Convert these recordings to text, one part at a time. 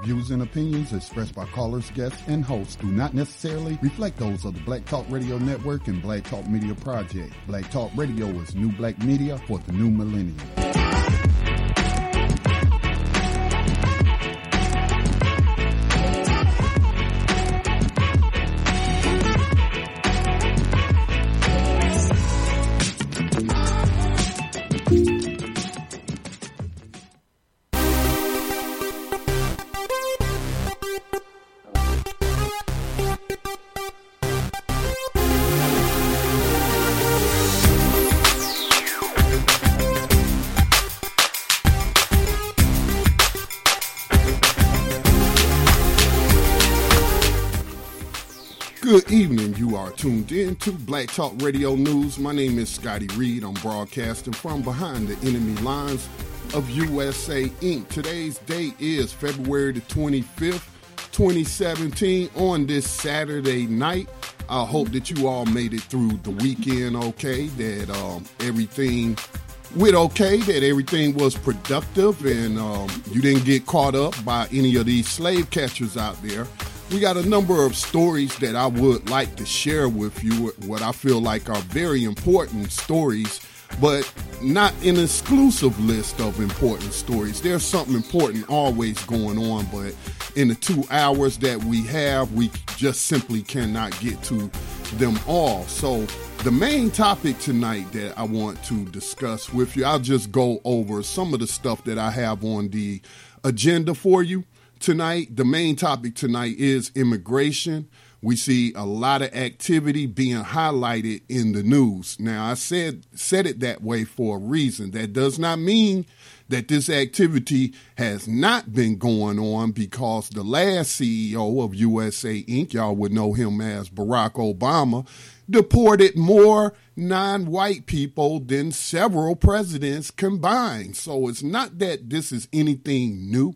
views and opinions expressed by callers, guests, and hosts do not necessarily reflect those of the Black Talk Radio Network and Black Talk Media Project. Black Talk Radio is new black media for the new millennium. Good evening. You are tuned in to Black Talk Radio News. My name is Scotty Reed. I'm broadcasting from behind the enemy lines of USA Inc. Today's date is February the 25th, 2017. On this Saturday night, I hope that you all made it through the weekend okay, that everything went okay, that everything was productive, and you didn't get caught up by any of these slave catchers out there. We got a number of stories that I would like to share with you, what I feel like are very important stories, but not an exclusive list of important stories. There's something important always going on, but in the 2 hours that we have, we just simply cannot get to them all. So the main topic tonight that I want to discuss with you, I'll just go over some of the stuff that I have on the agenda for you. Tonight, the main topic tonight is immigration. We see a lot of activity being highlighted in the news. Now, I said it that way for a reason. That does not mean that this activity has not been going on, because the last CEO of USA Inc., y'all would know him as Barack Obama, deported more non-white people than several presidents combined. So it's not that this is anything new.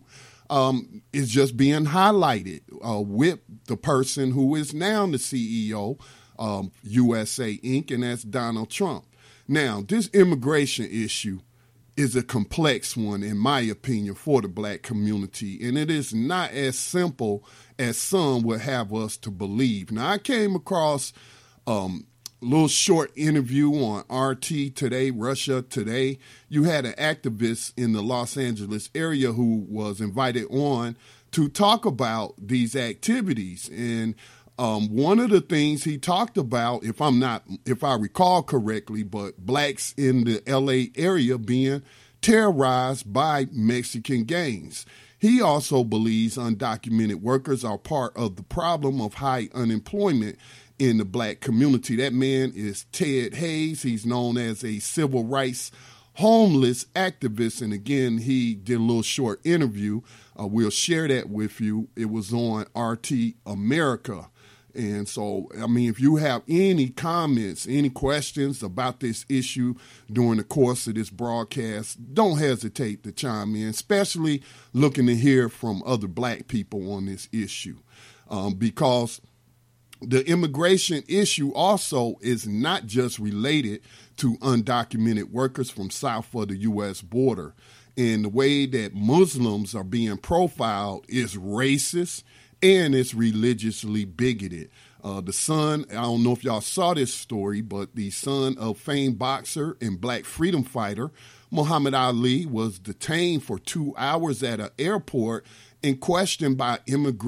Is just being highlighted with the person who is now the CEO of USA Inc., and that's Donald Trump. Now, this immigration issue is a complex one, in my opinion, for the black community, and it is not as simple as some would have us to believe. Now, I came across little short interview on RT Today, Russia Today. You had an activist in the Los Angeles area who was invited on to talk about these activities. And one of the things he talked about, if I recall correctly, but blacks in the LA area being terrorized by Mexican gangs. He also believes undocumented workers are part of the problem of high unemployment in the black community. That man is Ted Hayes. He's known as a civil rights homeless activist. And again, he did a little short interview. We'll share that with you. It was on RT America. And so, I mean, if you have any comments, any questions about this issue during the course of this broadcast, don't hesitate to chime in, especially looking to hear from other black people on this issue, because the immigration issue also is not just related to undocumented workers from south of the U.S. border. And the way that Muslims are being profiled is racist and it's religiously bigoted. The son, I don't know if y'all saw this story, but the son of famed boxer and black freedom fighter Muhammad Ali was detained for 2 hours at an airport and questioned by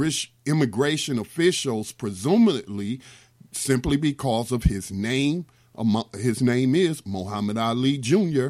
immigration officials, presumably simply because of his name. His name is Muhammad Ali Jr.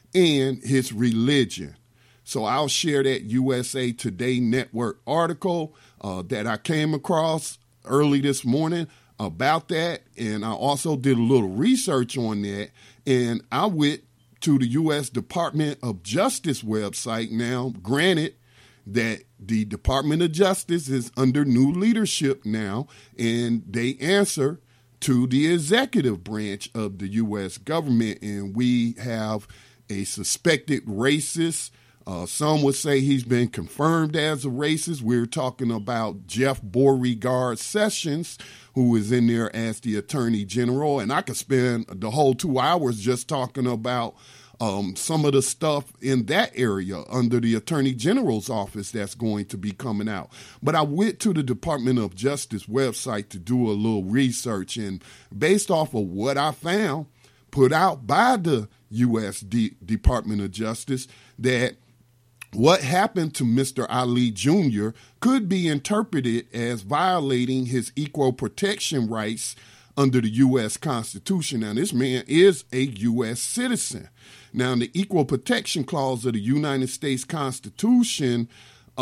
and his religion. So I'll share that USA Today Network article that I came across early this morning about that. And I also did a little research on that. And I went to the U.S. Department of Justice website. Now, granted that the Department of Justice is under new leadership now, and they answer to the executive branch of the U.S. government. And we have a suspected racist. Some would say he's been confirmed as a racist. We're talking about Jeff Beauregard Sessions, who is in there as the Attorney General. And I could spend the whole 2 hours just talking about some of the stuff in that area under the Attorney General's office that's going to be coming out. But I went to the Department of Justice website to do a little research, and based off of what I found put out by the U.S. Department of Justice, that what happened to Mr. Ali Jr. could be interpreted as violating his equal protection rights under the U.S. Constitution. Now, this man is a U.S. citizen. Now, the Equal Protection Clause of the United States Constitution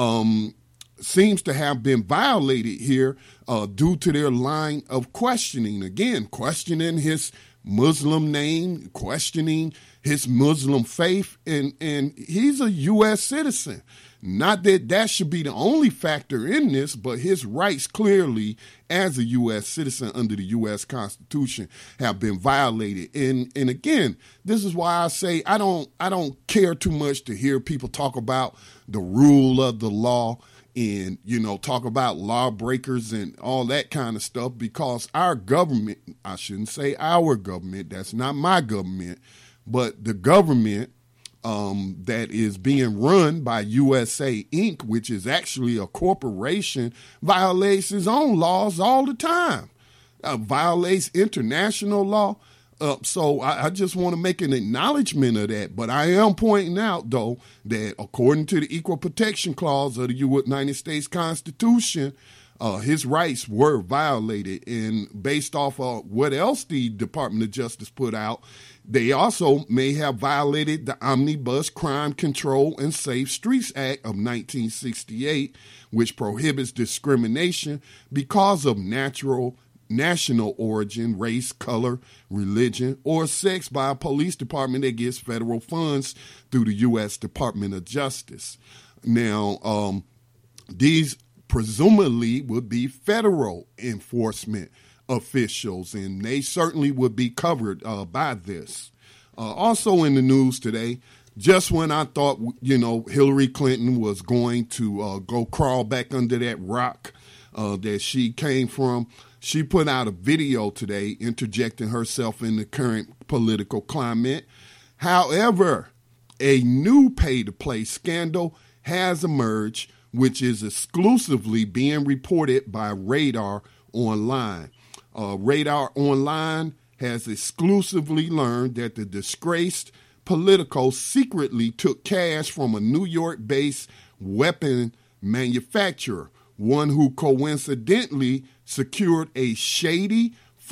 seems to have been violated here due to their line of questioning. Again, questioning his Muslim name, questioning his Muslim faith, and he's a U.S. citizen. Not that that should be the only factor in this, but his rights clearly as a U.S. citizen under the U.S. Constitution have been violated. And again, this is why I say I don't care too much to hear people talk about the rule of the law and, talk about lawbreakers and all that kind of stuff, because our government, I shouldn't say our government, that's not my government, but the government that is being run by USA Inc., which is actually a corporation, violates its own laws all the time, violates international law. So I just want to make an acknowledgement of that. But I am pointing out, though, that according to the Equal Protection Clause of the United States Constitution, his rights were violated. And based off of what else the Department of Justice put out, they also may have violated the Omnibus Crime Control and Safe Streets Act of 1968, which prohibits discrimination because of national origin, race, color, religion, or sex by a police department that gets federal funds through the U.S. Department of Justice. Now, these presumably would be federal enforcement officials, and they certainly would be covered by this. Also in the news today, just when I thought, Hillary Clinton was going to go crawl back under that rock that she came from, she put out a video today interjecting herself in the current political climate. However, a new pay-to-play scandal has emerged, which is exclusively being reported by Radar Online. Radar Online has exclusively learned that the disgraced Politico secretly took cash from a New York-based weapon manufacturer, one who coincidentally secured a shady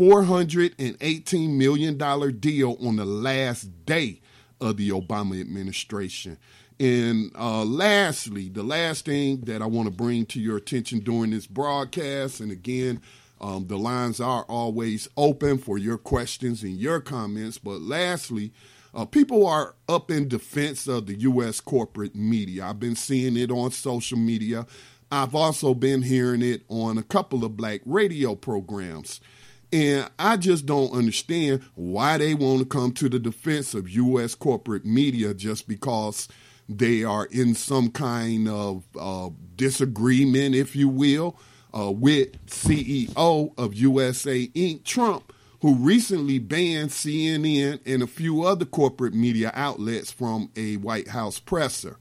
$418 million deal on the last day of the Obama administration. And lastly, the last thing that I want to bring to your attention during this broadcast, and again, the lines are always open for your questions and your comments, but lastly, people are up in defense of the U.S. corporate media. I've been seeing it on social media. I've also been hearing it on a couple of black radio programs. And I just don't understand why they want to come to the defense of U.S. corporate media just because they are in some kind of disagreement, if you will, with CEO of USA Inc., Trump, who recently banned CNN and a few other corporate media outlets from a White House presser.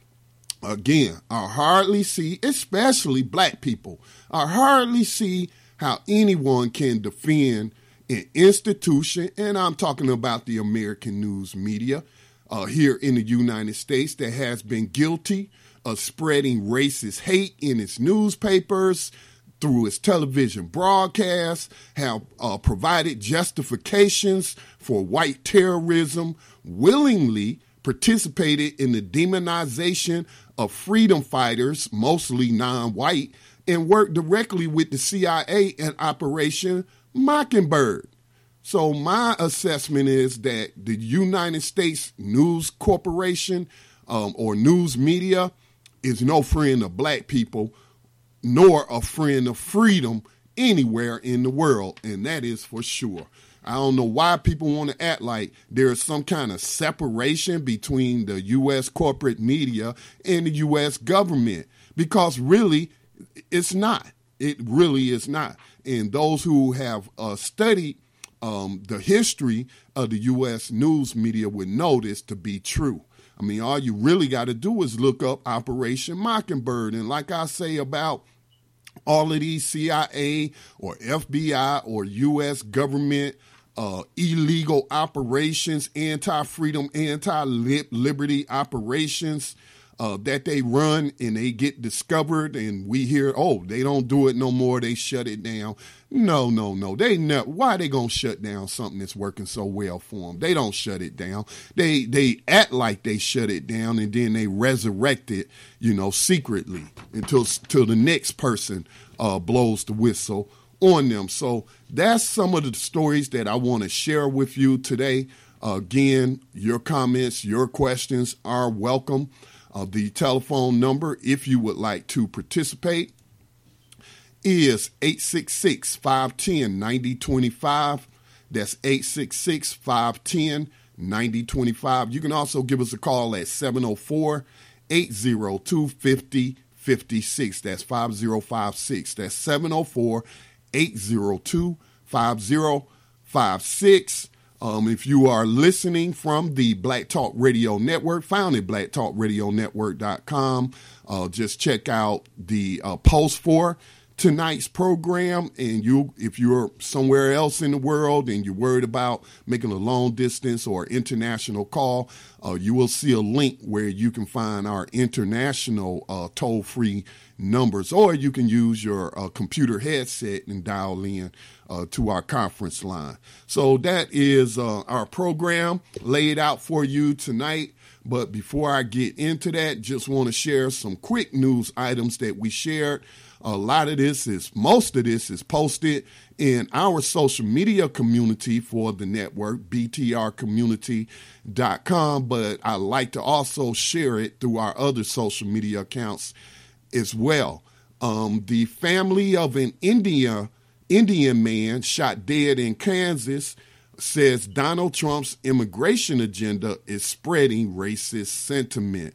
Again, I hardly see, especially black people, I hardly see how anyone can defend an institution, and I'm talking about the American news media here in the United States, that has been guilty of spreading racist hate in its newspapers, through its television broadcasts, have provided justifications for white terrorism, willingly participated in the demonization of freedom fighters, mostly non-white, and worked directly with the CIA in Operation Mockingbird. So my assessment is that the United States News Corporation or news media is no friend of black people, nor a friend of freedom anywhere in the world, and that is for sure. I don't know why people want to act like there is some kind of separation between the U.S. corporate media and the U.S. government, because really, it's not. It really is not. And those who have studied the history of the U.S. news media would know this to be true. I mean, all you really got to do is look up Operation Mockingbird. And like I say about all of these CIA or FBI or U.S. government illegal operations, anti-freedom, anti-liberty operations that they run, and they get discovered, and we hear, oh, they don't do it no more, they shut it down. No. Why are they going to shut down something that's working so well for them? They don't shut it down. They act like they shut it down, and then they resurrect it, secretly until the next person blows the whistle on them. So that's some of the stories that I want to share with you today. Again, your comments, your questions are welcome. The telephone number, if you would like to participate, is 866-510-9025. That's 866-510-9025. You can also give us a call at 704-802-5056. That's 5056. That's 704-802-5056. If you are listening from the Black Talk Radio Network, found at blacktalkradionetwork.com, just check out the post for tonight's program. And if you're somewhere else in the world and you're worried about making a long distance or international call, you will see a link where you can find our international toll-free numbers, or you can use your computer headset and dial in to our conference line. So that is our program laid out for you tonight. But before I get into that, just want to share some quick news items that we shared. Most of this is posted in our social media community for the network, btrcommunity.com, but I like to also share it through our other social media accounts as well. The family of an Indian man shot dead in Kansas says Donald Trump's immigration agenda is spreading racist sentiment.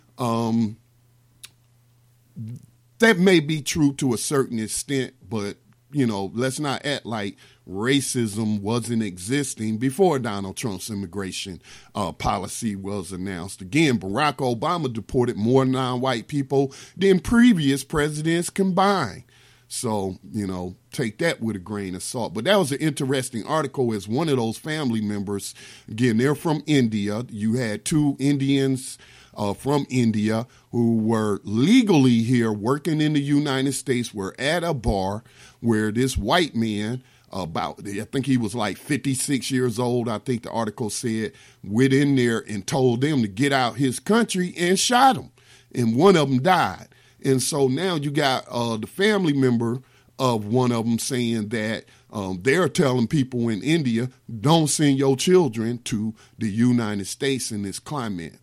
That may be true to a certain extent, but, let's not act like racism wasn't existing before Donald Trump's immigration policy was announced. Again, Barack Obama deported more non-white people than previous presidents combined. So, take that with a grain of salt. But that was an interesting article as one of those family members, again, they're from India. You had two Indians from India who were legally here working in the United States, were at a bar where this white man, I think he was like 56 years old, I think the article said, went in there and told them to get out his country and shot him. And one of them died. And so now you got the family member of one of them saying that they're telling people in India, don't send your children to the United States in this climate.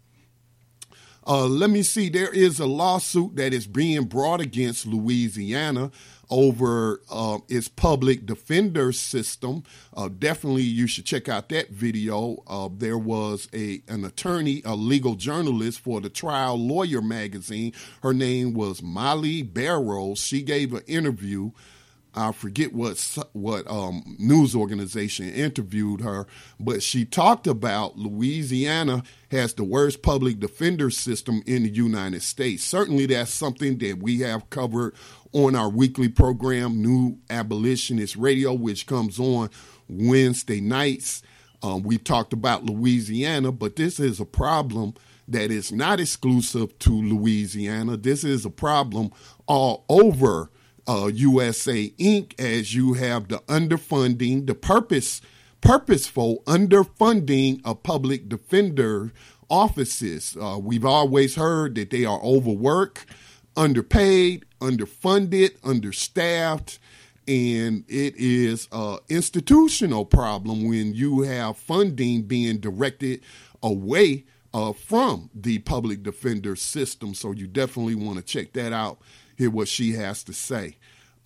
Let me see. There is a lawsuit that is being brought against Louisiana over its public defender system. Definitely you should check out that video. There was an attorney, a legal journalist for the Trial Lawyer magazine. Her name was Molly Barrows. She gave an interview. I forget what news organization interviewed her, but she talked about Louisiana has the worst public defender system in the United States. Certainly that's something that we have covered on our weekly program, New Abolitionist Radio, which comes on Wednesday nights. We talked about Louisiana, but this is a problem that is not exclusive to Louisiana. This is a problem all over USA Inc., as you have the underfunding, the purposeful underfunding of public defender offices. We've always heard that they are overworked, underpaid, underfunded, understaffed, and it is an institutional problem when you have funding being directed away from the public defender system. So you definitely want to check that out. Hear what she has to say.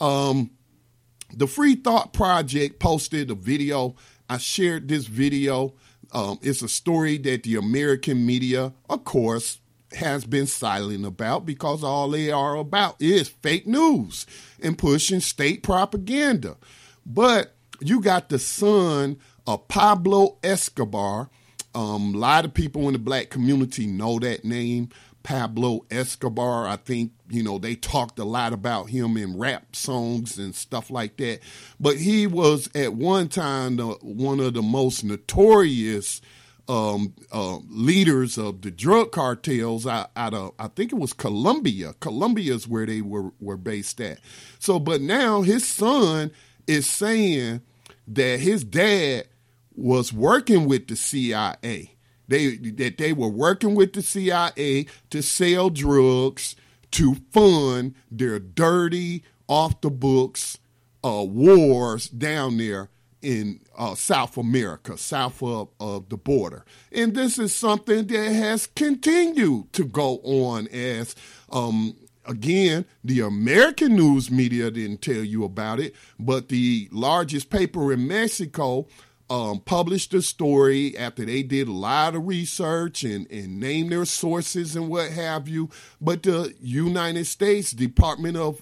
The Free Thought Project posted a video. I shared this video. It's a story that the American media, of course, has been silent about because all they are about is fake news and pushing state propaganda. But you got the son of Pablo Escobar. A lot of people in the black community know that name, Pablo Escobar. I think, they talked a lot about him in rap songs and stuff like that. But he was at one time one of the most notorious leaders of the drug cartels out of, I think it was Colombia. Colombia is where they were based at. So, but now his son is saying that his dad was working with the CIA. That they were working with the CIA to sell drugs to fund their dirty, off-the-books wars down there in South America, south of the border. And this is something that has continued to go on as, again, the American news media didn't tell you about it, but the largest paper in Mexico published a story after they did a lot of research and named their sources and what have you. But the United States Department of,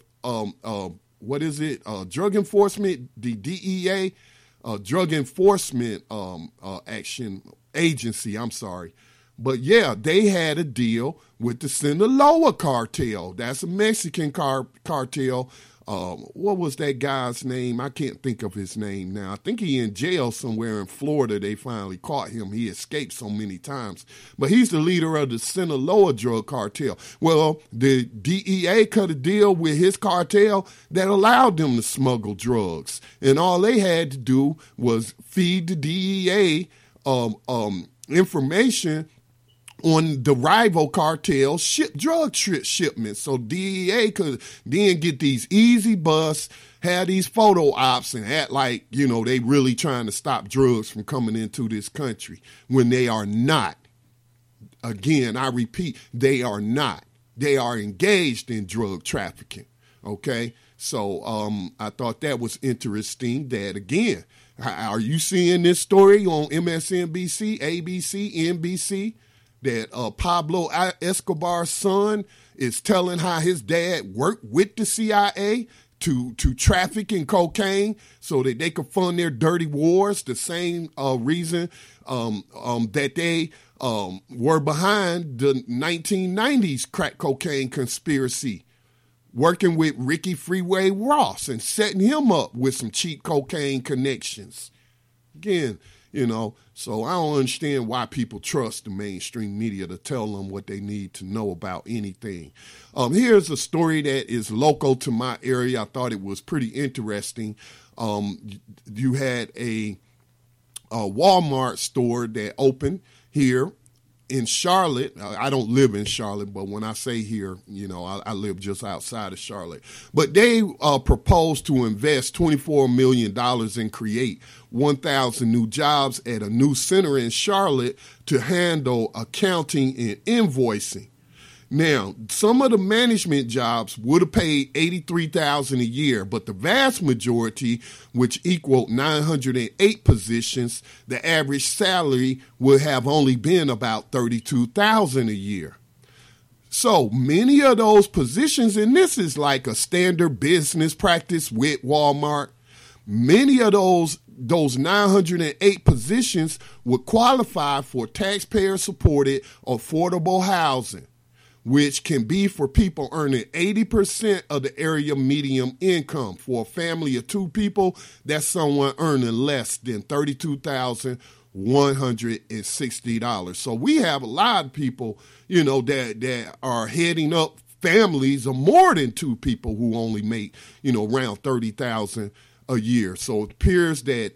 Drug Enforcement, the DEA, Drug Enforcement Action Agency, But yeah, they had a deal with the Sinaloa cartel. That's a Mexican cartel. What was that guy's name? I can't think of his name now. I think he in jail somewhere in Florida. They finally caught him. He escaped so many times. But he's the leader of the Sinaloa drug cartel. Well, the DEA cut a deal with his cartel that allowed them to smuggle drugs. And all they had to do was feed the DEA information on the rival cartel drug shipments. So DEA could then get these easy busts, have these photo ops, and act like, they really trying to stop drugs from coming into this country when they are not. Again, I repeat, they are not. They are engaged in drug trafficking. Okay? So I thought that was interesting that, again, are you seeing this story on MSNBC, ABC, NBC? That Pablo Escobar's son is telling how his dad worked with the CIA to traffic in cocaine so that they could fund their dirty wars, the same reason that they were behind the 1990s crack cocaine conspiracy, working with Ricky Freeway Ross and setting him up with some cheap cocaine connections. Again, so I don't understand why people trust the mainstream media to tell them what they need to know about anything. Here's a story that is local to my area. I thought it was pretty interesting. You had a Walmart store that opened here in Charlotte. I don't live in Charlotte, but when I say here, I live just outside of Charlotte. But they proposed to invest $24 million and create 1,000 new jobs at a new center in Charlotte to handle accounting and invoicing. Now, some of the management jobs would have paid $83,000 a year, but the vast majority, which equaled 908 positions, the average salary would have only been about $32,000 a year. So many of those positions, and this is like a standard business practice with Walmart, many of those 908 positions would qualify for taxpayer-supported affordable housing, which can be for people earning 80% of the area median income. For a family of two people, that's someone earning less than $32,160. So we have a lot of people, that are heading up families of more than two people who only make, around $30,000 a year. So it appears that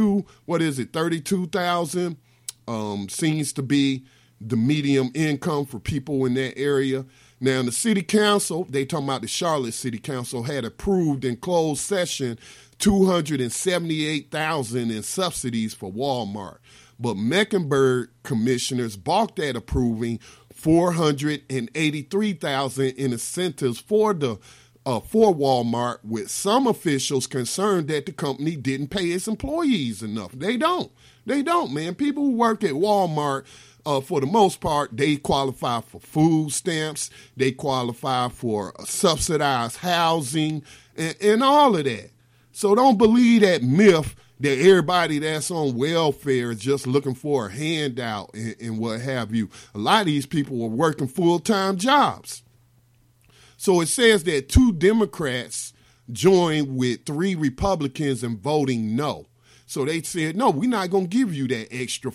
32,000 seems to be the median income for people in that area. Now, the city council, they talking about the Charlotte City Council, had approved in closed session $278,000 in subsidies for Walmart. But Mecklenburg commissioners balked at approving $483,000 in incentives for Walmart, with some officials concerned that the company didn't pay its employees enough. They don't, man. People who work at Walmart, for the most part, they qualify for food stamps, they qualify for subsidized housing, and all of that. So don't believe that myth, that everybody that's on welfare is just looking for a handout and what have you. A lot of these people were working full-time jobs. So it says that 2 Democrats joined with 3 Republicans in voting no. So they said, no, we're not going to give you that extra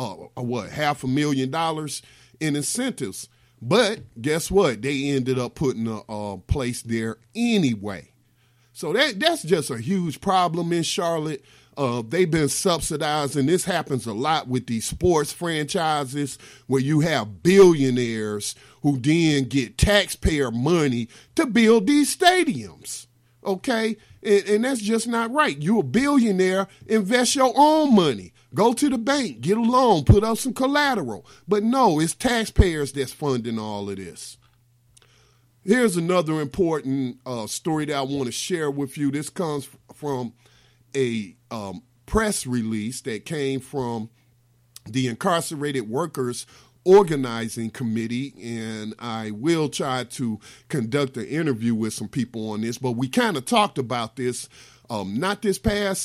$500,000 in incentives. But guess what? They ended up putting a place there anyway. So that's just a huge problem in Charlotte. They've been subsidizing. This happens a lot with these sports franchises where you have billionaires who then get taxpayer money to build these stadiums. Okay? And that's just not right. You're a billionaire, invest your own money. Go to the bank, get a loan, put up some collateral. But no, it's taxpayers that's funding all of this. Here's another important story that I want to share with you. This comes from a press release that came from the Incarcerated Workers Organizing Committee, and I will try to conduct an interview with some people on this, but we kind of talked about this not this past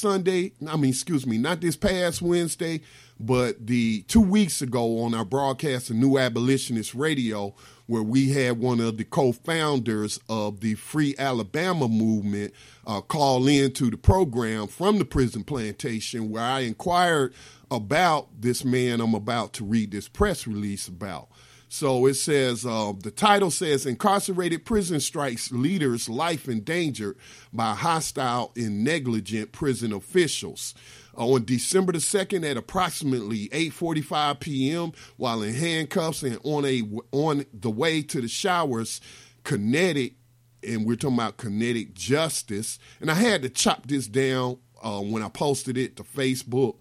Wednesday, but the 2 weeks ago on our broadcast of New Abolitionist Radio, where we had one of the co-founders of the Free Alabama movement call into the program from the prison plantation, where I inquired about this man I'm about to read this press release about. So it says, the title says, Incarcerated Prison Strikes Leaders' Life Endangered by Hostile and Negligent Prison Officials. On December the 2nd at approximately 8:45 p.m., while in handcuffs and on the way to the showers, kinetic, and we're talking about kinetic justice, and I had to chop this down when I posted it to Facebook,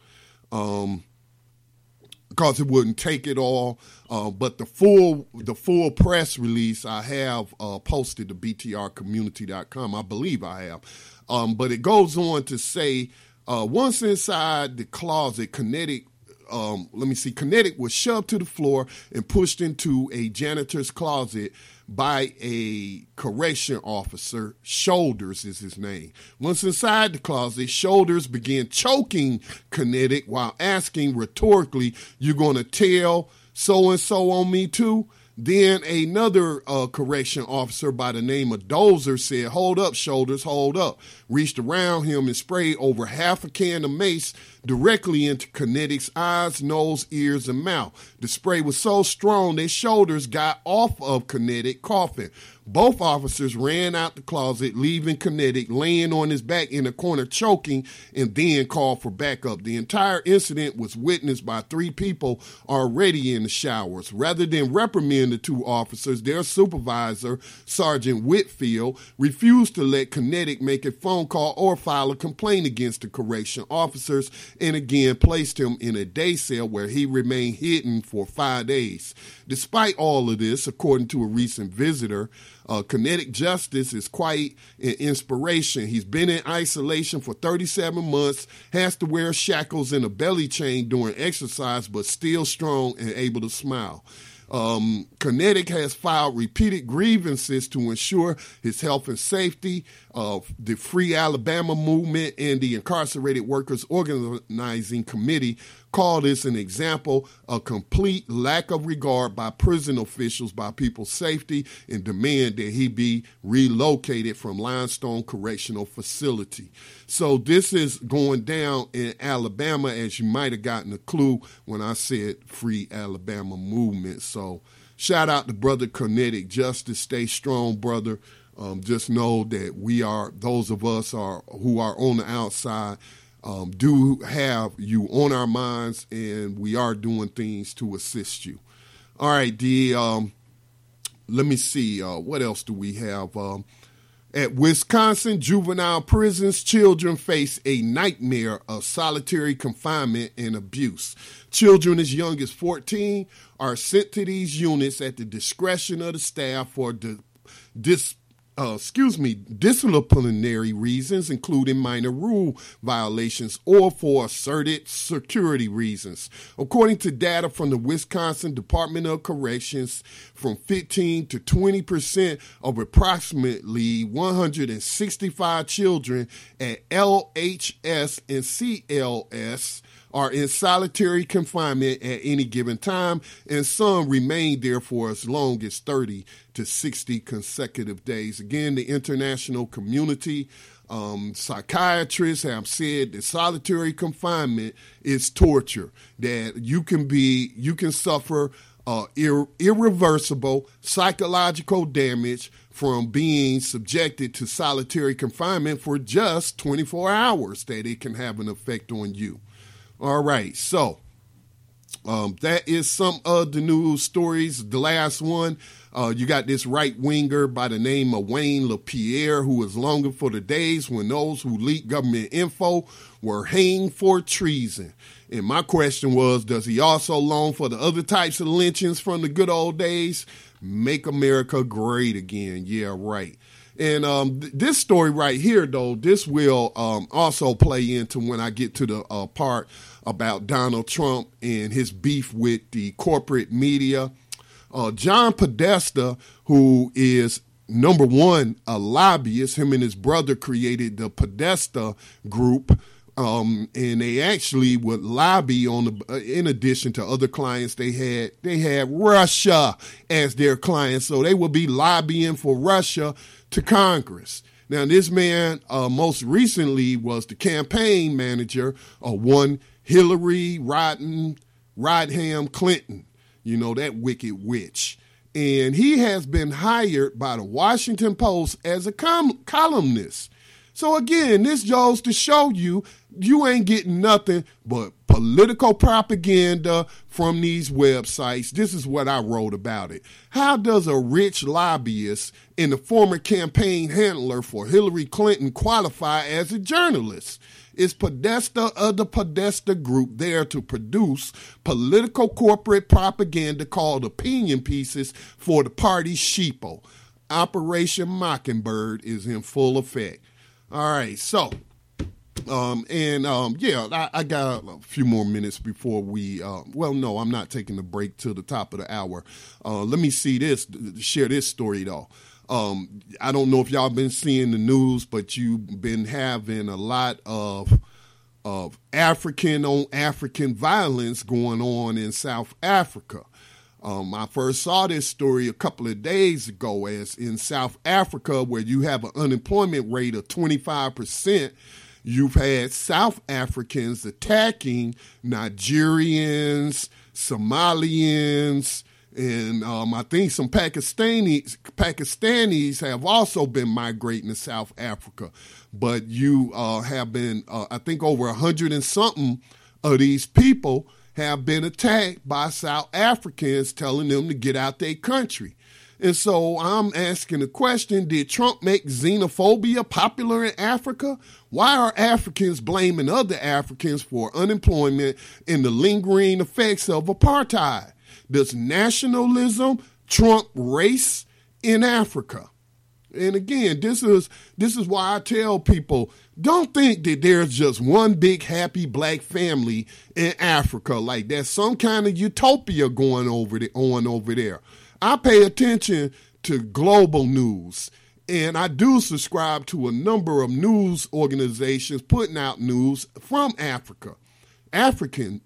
because it wouldn't take it all. But the full press release I have posted to btrcommunity.com. I believe I have. But it goes on to say, once inside the closet, Kinetic was shoved to the floor and pushed into a janitor's closet by a correction officer. Shoulders is his name. Once inside the closet, Shoulders began choking Kinetic while asking rhetorically, "You gonna tell so-and-so on me too?" Then another correction officer by the name of Dozer said, "Hold up, Shoulders, hold up." Reached around him and sprayed over half a can of mace directly into Kinetic's eyes, nose, ears, and mouth. The spray was so strong that Shoulders got off of Kinetic coughing. Both officers ran out the closet, leaving Kinetic laying on his back in a corner choking, and then called for backup. The entire incident was witnessed by 3 people already in the showers. Rather than reprimand the 2 officers, their supervisor, Sergeant Whitfield, refused to let Kinetic make a phone call or file a complaint against the correction officers, and again placed him in a day cell where he remained hidden for 5 days. Despite all of this, according to a recent visitor, Kinetic Justice is quite an inspiration. He's been in isolation for 37 months, has to wear shackles and a belly chain during exercise, but still strong and able to smile. Kinetic has filed repeated grievances to ensure his health and safety. The Free Alabama movement and the Incarcerated Workers Organizing Committee call this an example of complete lack of regard by prison officials by people's safety, and demand that he be relocated from Limestone Correctional Facility. So this is going down in Alabama, as you might have gotten a clue when I said Free Alabama movement. So shout out to Brother Kinetic Justice. Stay strong, brother. Just know that we are, those of us who are on the outside, do have you on our minds, and we are doing things to assist you. All right, let me see. What else do we have? At Wisconsin juvenile prisons, children face a nightmare of solitary confinement and abuse. Children as young as 14 are sent to these units at the discretion of the staff for disciplinary reasons, including minor rule violations or for asserted security reasons. According to data from the Wisconsin Department of Corrections, from 15 to 20% of approximately 165 children at LHS and CLS are in solitary confinement at any given time, and some remain there for as long as 30 to 60 consecutive days. Again, the international community, psychiatrists have said that solitary confinement is torture, that you can suffer irreversible psychological damage from being subjected to solitary confinement for just 24 hours, that it can have an effect on you. All right, so that is some of the news stories. The last one, you got this right-winger by the name of Wayne LaPierre, who is longing for the days when those who leaked government info were hanged for treason. And my question was, does he also long for the other types of lynchings from the good old days? Make America great again. Yeah, right. And this story right here, though, this will also play into when I get to the part about Donald Trump and his beef with the corporate media. John Podesta, who is, number one, a lobbyist, him and his brother created the Podesta Group, and they actually would lobby on in addition to other clients they had Russia as their client, so they would be lobbying for Russia to Congress. Now, this man most recently was the campaign manager of one Hillary Rodham Clinton, you know, that wicked witch. And he has been hired by the Washington Post as a columnist. So again, this goes to show you ain't getting nothing but political propaganda from these websites. This is what I wrote about it. How does a rich lobbyist and the former campaign handler for Hillary Clinton qualify as a journalist? Is Podesta of the Podesta Group there to produce political corporate propaganda called opinion pieces for the party's sheeple? Operation Mockingbird is in full effect. All right, so, I got a few more minutes before we, no, I'm not taking the break till the top of the hour. Let me share this story, though. I don't know if y'all been seeing the news, but you've been having a lot of African on African violence going on in South Africa. I first saw this story a couple of days ago, as in South Africa, where you have an unemployment rate of 25%, you've had South Africans attacking Nigerians, Somalians, and I think some Pakistanis have also been migrating to South Africa. But you have been, I think over 100 and something of these people have been attacked by South Africans telling them to get out their country. And so I'm asking the question, did Trump make xenophobia popular in Africa? Why are Africans blaming other Africans for unemployment and the lingering effects of apartheid? Does nationalism trump race in Africa? And again, this is why I tell people, don't think that there's just one big happy black family in Africa, like there's some kind of utopia going on over there. I pay attention to global news, and I do subscribe to a number of news organizations putting out news from Africa. African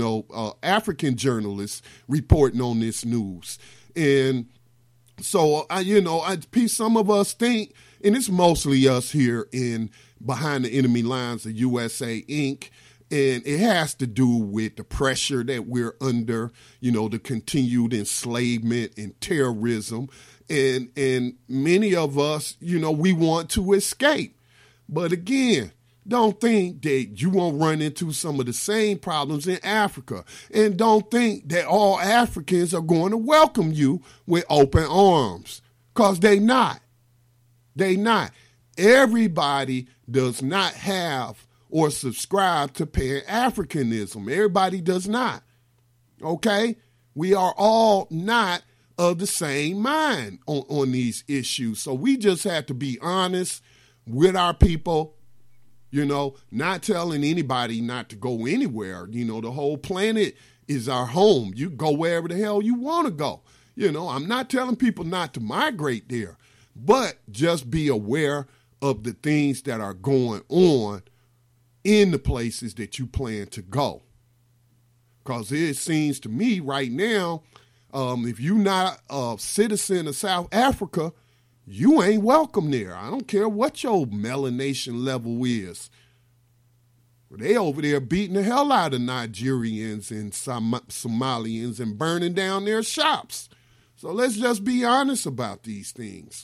journalists reporting on this news. And so, some of us think, and it's mostly us here in Behind the Enemy Lines of USA Inc., and it has to do with the pressure that we're under, the continued enslavement and terrorism. And many of us, we want to escape. But again, don't think that you won't run into some of the same problems in Africa. And don't think that all Africans are going to welcome you with open arms, because they not. They not. Everybody does not have or subscribe to Pan-Africanism. Everybody does not. Okay? We are all not of the same mind on these issues. So we just have to be honest with our people, not telling anybody not to go anywhere. The whole planet is our home. You go wherever the hell you want to go. I'm not telling people not to migrate there, but just be aware of the things that are going on in the places that you plan to go. Because it seems to me right now, if you're not a citizen of South Africa, you ain't welcome there. I don't care what your melanation level is. They over there beating the hell out of Nigerians and Somalians and burning down their shops. So let's just be honest about these things.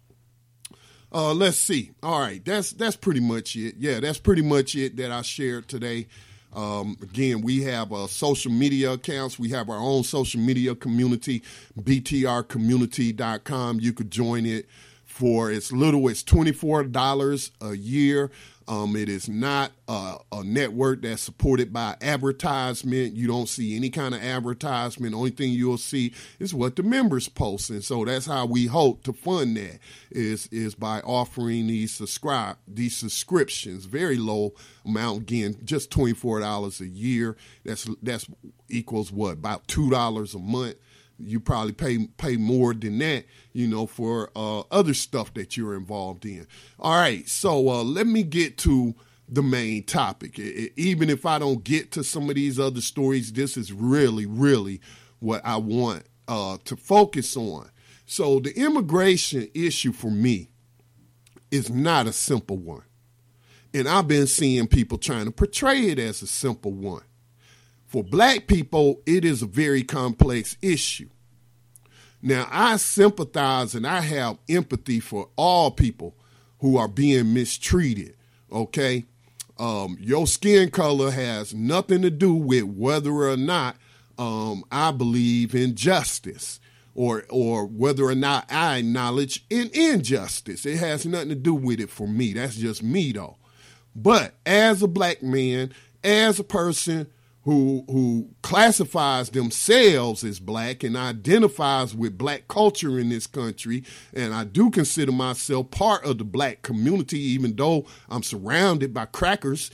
Let's see. All right, that's pretty much it. Yeah, that's pretty much it that I shared today. Again, we have social media accounts. We have our own social media community, btrcommunity.com. You could join it for as little as $24 a year. It is not a network that's supported by advertisement. You don't see any kind of advertisement. Only thing you'll see is what the members post. And so that's how we hope to fund that is by offering these subscriptions, very low amount. Again, just $24 a year. That's equals what? About $2 a month. You probably pay more than that, for other stuff that you're involved in. All right, so let me get to the main topic. Even if I don't get to some of these other stories, this is really, really what I want to focus on. So the immigration issue for me is not a simple one. And I've been seeing people trying to portray it as a simple one. For black people, it is a very complex issue. Now, I sympathize and I have empathy for all people who are being mistreated, okay? Your skin color has nothing to do with whether or not I believe in justice or whether or not I acknowledge an injustice. It has nothing to do with it for me. That's just me, though. But as a black man, as a person who classifies themselves as black and identifies with black culture in this country, and I do consider myself part of the black community, even though I'm surrounded by crackers,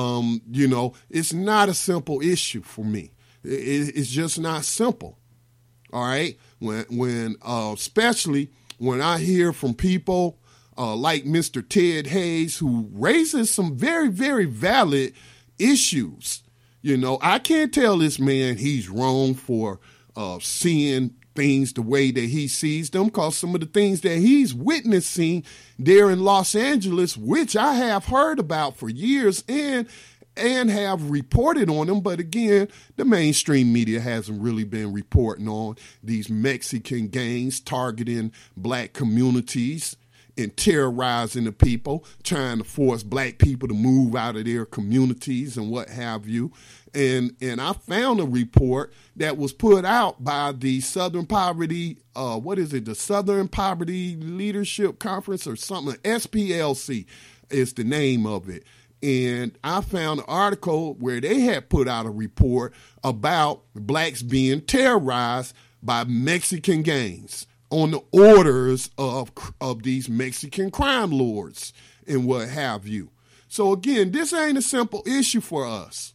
it's not a simple issue for me. It's just not simple. All right? When especially when I hear from people like Mr. Ted Hayes, who raises some very, very valid issues. I can't tell this man he's wrong for seeing things the way that he sees them, because some of the things that he's witnessing there in Los Angeles, which I have heard about for years and have reported on them. But again, the mainstream media hasn't really been reporting on these Mexican gangs targeting black communities and terrorizing the people, trying to force black people to move out of their communities and what have you. And I found a report that was put out by the Southern Poverty, the Southern Poverty Leadership Conference or something, SPLC is the name of it. And I found an article where they had put out a report about blacks being terrorized by Mexican gangs on the orders of these Mexican crime lords and what have you. So again, this ain't a simple issue for us.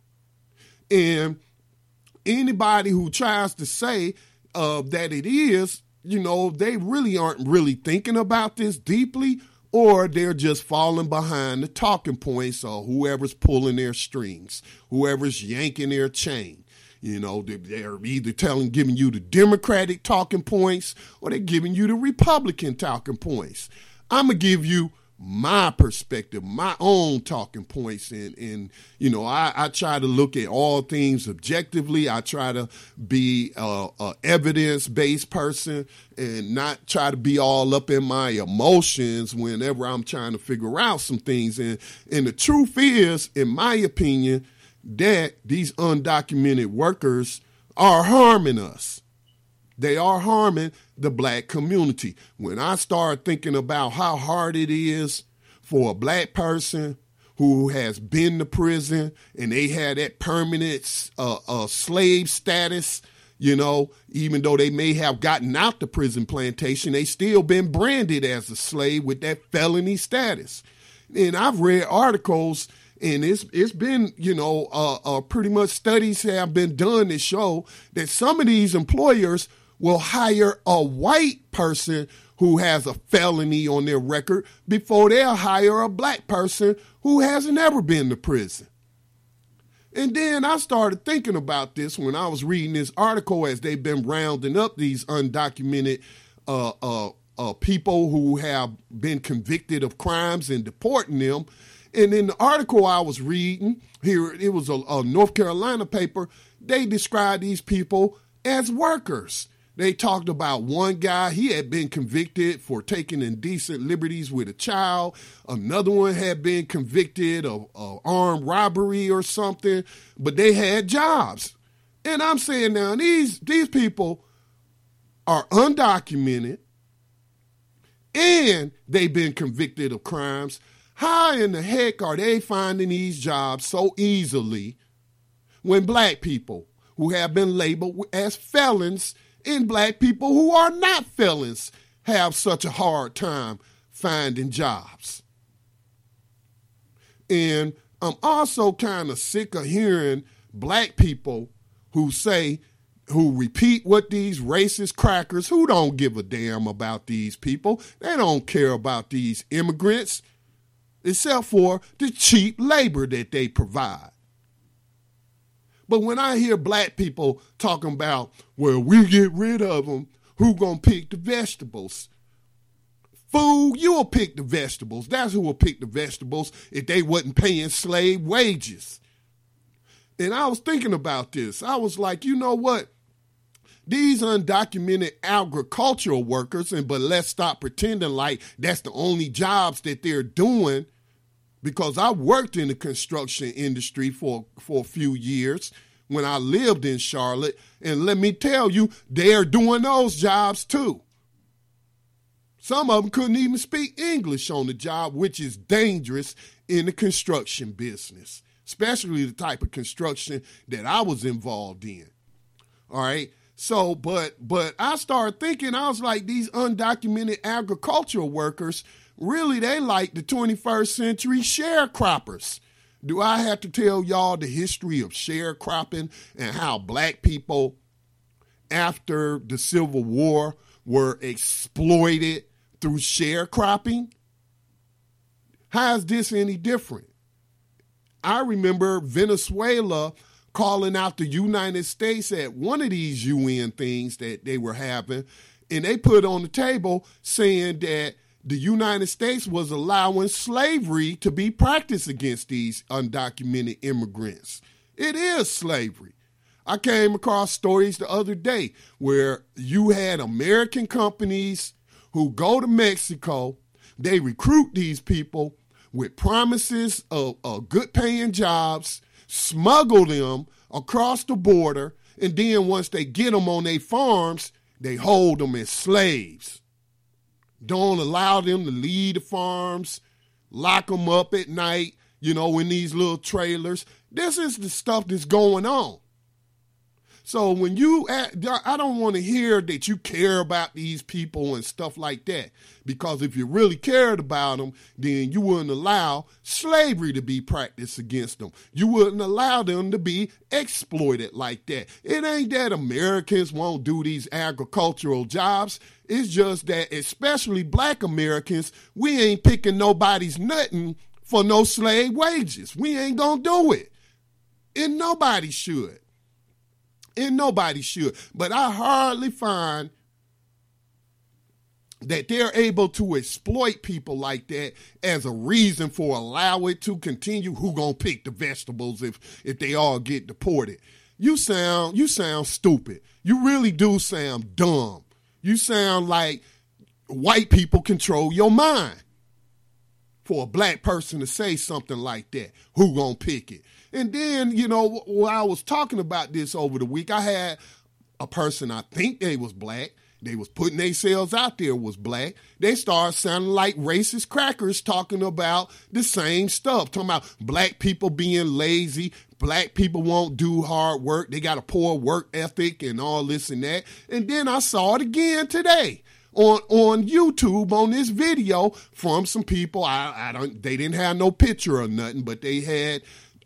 And anybody who tries to say that it is, they really aren't really thinking about this deeply, or they're just falling behind the talking points of whoever's pulling their strings, whoever's yanking their chain. They're either giving you the Democratic talking points or they're giving you the Republican talking points. I'm going to give you my perspective, my own talking points. And I try to look at all things objectively. I try to be a evidence-based person and not try to be all up in my emotions whenever I'm trying to figure out some things. And the truth is, in my opinion, that these undocumented workers are harming us. They are harming the black community. When I start thinking about how hard it is for a black person who has been to prison and they had that permanent slave status, You know, even though they may have gotten out the prison plantation, they still been branded as a slave with that felony status. And I've read articles, and it's been, pretty much studies have been done to show that some of these employers will hire a white person who has a felony on their record before they'll hire a black person who hasn't ever been to prison. And then I started thinking about this when I was reading this article as they've been rounding up these undocumented people who have been convicted of crimes and deporting them. And in the article I was reading here, it was a North Carolina paper, they described these people as workers. They talked about one guy, he had been convicted for taking indecent liberties with a child. Another one had been convicted of armed robbery or something, but they had jobs. And I'm saying now, these people are undocumented and they've been convicted of crimes. How in the heck are they finding these jobs so easily when black people who have been labeled as felons and black people who are not felons have such a hard time finding jobs? And I'm also kind of sick of hearing black people who repeat what these racist crackers who don't give a damn about these people. They don't care about these immigrants except for the cheap labor that they provide. But when I hear black people talking about, well, we get rid of them, who gonna pick the vegetables? Fool, you'll pick the vegetables. That's who will pick the vegetables if they wasn't paying slave wages. And I was thinking about this. I was like, you know what? These undocumented agricultural workers, but let's stop pretending like that's the only jobs that they're doing, because I worked in the construction industry for a few years when I lived in Charlotte. And let me tell you, they're doing those jobs too. Some of them couldn't even speak English on the job, which is dangerous in the construction business, especially the type of construction that I was involved in. All right. So, but I started thinking, I was like, these undocumented agricultural workers, really, they like the 21st century sharecroppers. Do I have to tell y'all the history of sharecropping and how black people, after the Civil War, were exploited through sharecropping? How is this any different? I remember Venezuela calling out the United States at one of these UN things that they were having, and they put on the table saying that the United States was allowing slavery to be practiced against these undocumented immigrants. It is slavery. I came across stories the other day where you had American companies who go to Mexico, they recruit these people with promises of good paying jobs, smuggle them across the border, and then once they get them on their farms, they hold them as slaves. Don't allow them to leave the farms, lock them up at night, in these little trailers. This is the stuff that's going on. So when I don't want to hear that you care about these people and stuff like that, because if you really cared about them, then you wouldn't allow slavery to be practiced against them. You wouldn't allow them to be exploited like that. It ain't that Americans won't do these agricultural jobs. It's just that, especially black Americans, we ain't picking nobody's nothing for no slave wages. We ain't gonna do it. And nobody should. But I hardly find that they're able to exploit people like that as a reason for allow it to continue. Who gonna pick the vegetables if they all get deported? You sound stupid. You really do sound dumb. You sound like white people control your mind. For a black person to say something like that, who gonna pick it? And then, while I was talking about this over the week, I had a person, I think they was black, They was putting themselves out there was black. They started sounding like racist crackers talking about the same stuff, talking about black people being lazy, black people won't do hard work, they got a poor work ethic and all this and that. And then I saw it again today on YouTube on this video from some people. They didn't have no picture or nothing, but they had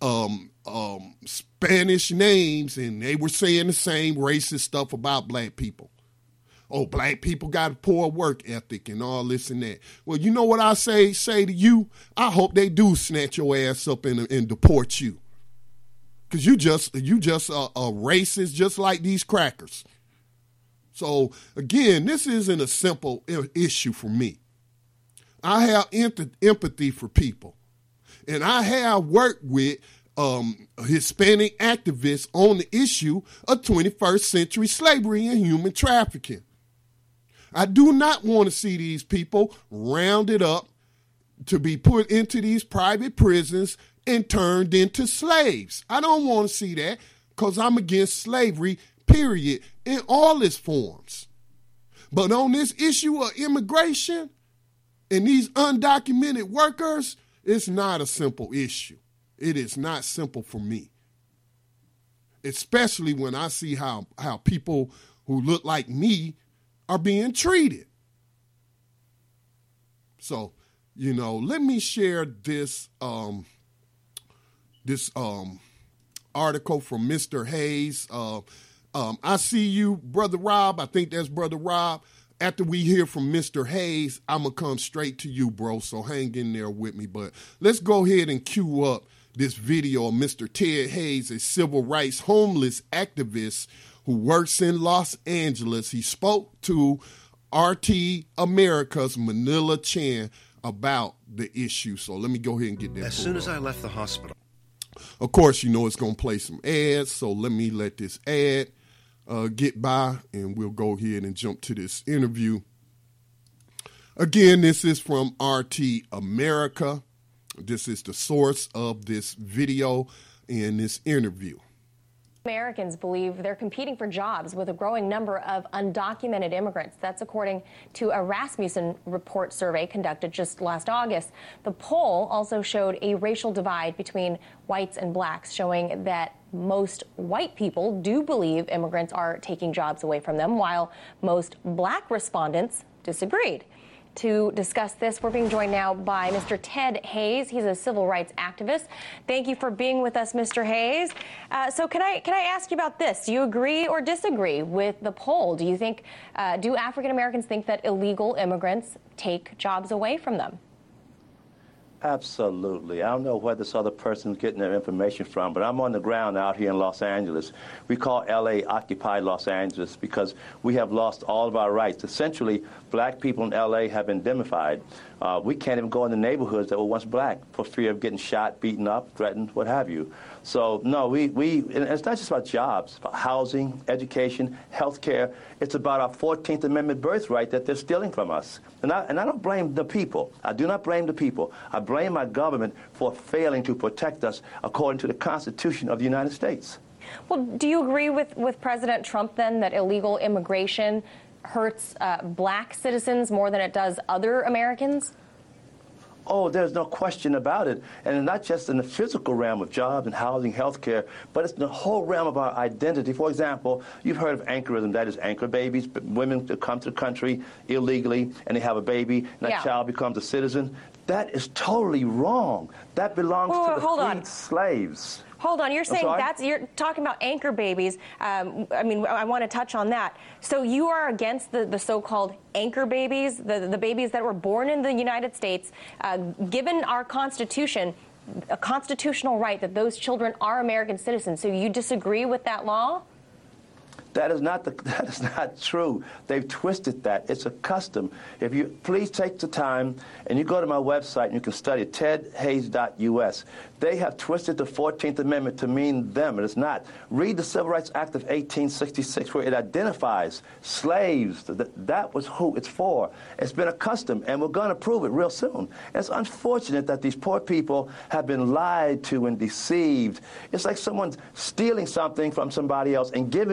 Spanish names, and they were saying the same racist stuff about black people. Oh, black people got a poor work ethic and all this and that. Well, you know what I say to you? I hope they do snatch your ass up and deport you. Because you just a racist just like these crackers. So, again, this isn't a simple issue for me. I have empathy for people. And I have worked with Hispanic activists on the issue of 21st century slavery and human trafficking. I do not want to see these people rounded up to be put into these private prisons and turned into slaves. I don't want to see that because I'm against slavery, period, in all its forms. But on this issue of immigration and these undocumented workers, it's not a simple issue. It is not simple for me, especially when I see how people who look like me are being treated. So, let me share this article from Mr. Hayes. I see you, Brother Rob. I think that's Brother Rob. After we hear from Mr. Hayes, I'm going to come straight to you, bro, so hang in there with me. But let's go ahead and cue up this video of Mr. Ted Hayes, a civil rights homeless activist who works in Los Angeles. He spoke to RT America's Manila Chan about the issue. So let me go ahead and get that. As soon as I left the hospital. Of course, it's going to play some ads, so let me let this ad get by, and we'll go ahead and jump to this interview. Again, this is from RT America. This is the source of this video and this interview. Americans believe they're competing for jobs with a growing number of undocumented immigrants. That's according to a Rasmussen report survey conducted just last August. The poll also showed a racial divide between whites and blacks, showing that most white people do believe immigrants are taking jobs away from them, while most black respondents disagreed. To discuss this, we're being joined now by Mr. Ted Hayes. He's a civil rights activist. Thank you for being with us, Mr. Hayes. So can I ask you about this? Do you agree or disagree with the poll? Do you think, do African Americans think that illegal immigrants take jobs away from them? Absolutely. I don't know where this other person's getting their information from, but I'm on the ground out here in Los Angeles. We call L.A. Occupy Los Angeles because we have lost all of our rights. Essentially, black people in L.A. have been indemnified. We can't even go in the neighborhoods that were once black for fear of getting shot, beaten up, threatened, what have you. So, no, and it's not just about jobs, about housing, education, health care. It's about our 14th Amendment birthright that they're stealing from us. And I don't blame the people. I do not blame the people. I blame my government for failing to protect us according to the Constitution of the United States. Well, do you agree with President Trump, then, that illegal immigration hurts black citizens more than it does other Americans? Oh, there's no question about it. And not just in the physical realm of jobs and housing, health care, but it's the whole realm of our identity. For example, you've heard of anchorism, that is anchor babies, women that come to the country illegally and they have a baby and that child becomes a citizen. That is totally wrong. That belongs to the freed slaves. Hold on, you're saying you're talking about anchor babies. I want to touch on that. So you are against the so-called anchor babies, the babies that were born in the United States, given our Constitution, a constitutional right that those children are American citizens. So you disagree with that law? That is not true. They've twisted that. It's a custom. If you please take the time and you go to my website and you can study it, tedhayes.us. They have twisted the 14th Amendment to mean them. It is not. Read the Civil Rights Act of 1866 where it identifies slaves. That was who it's for. It's been a custom, and we're going to prove it real soon. It's unfortunate that these poor people have been lied to and deceived. It's like someone stealing something from somebody else and giving it to you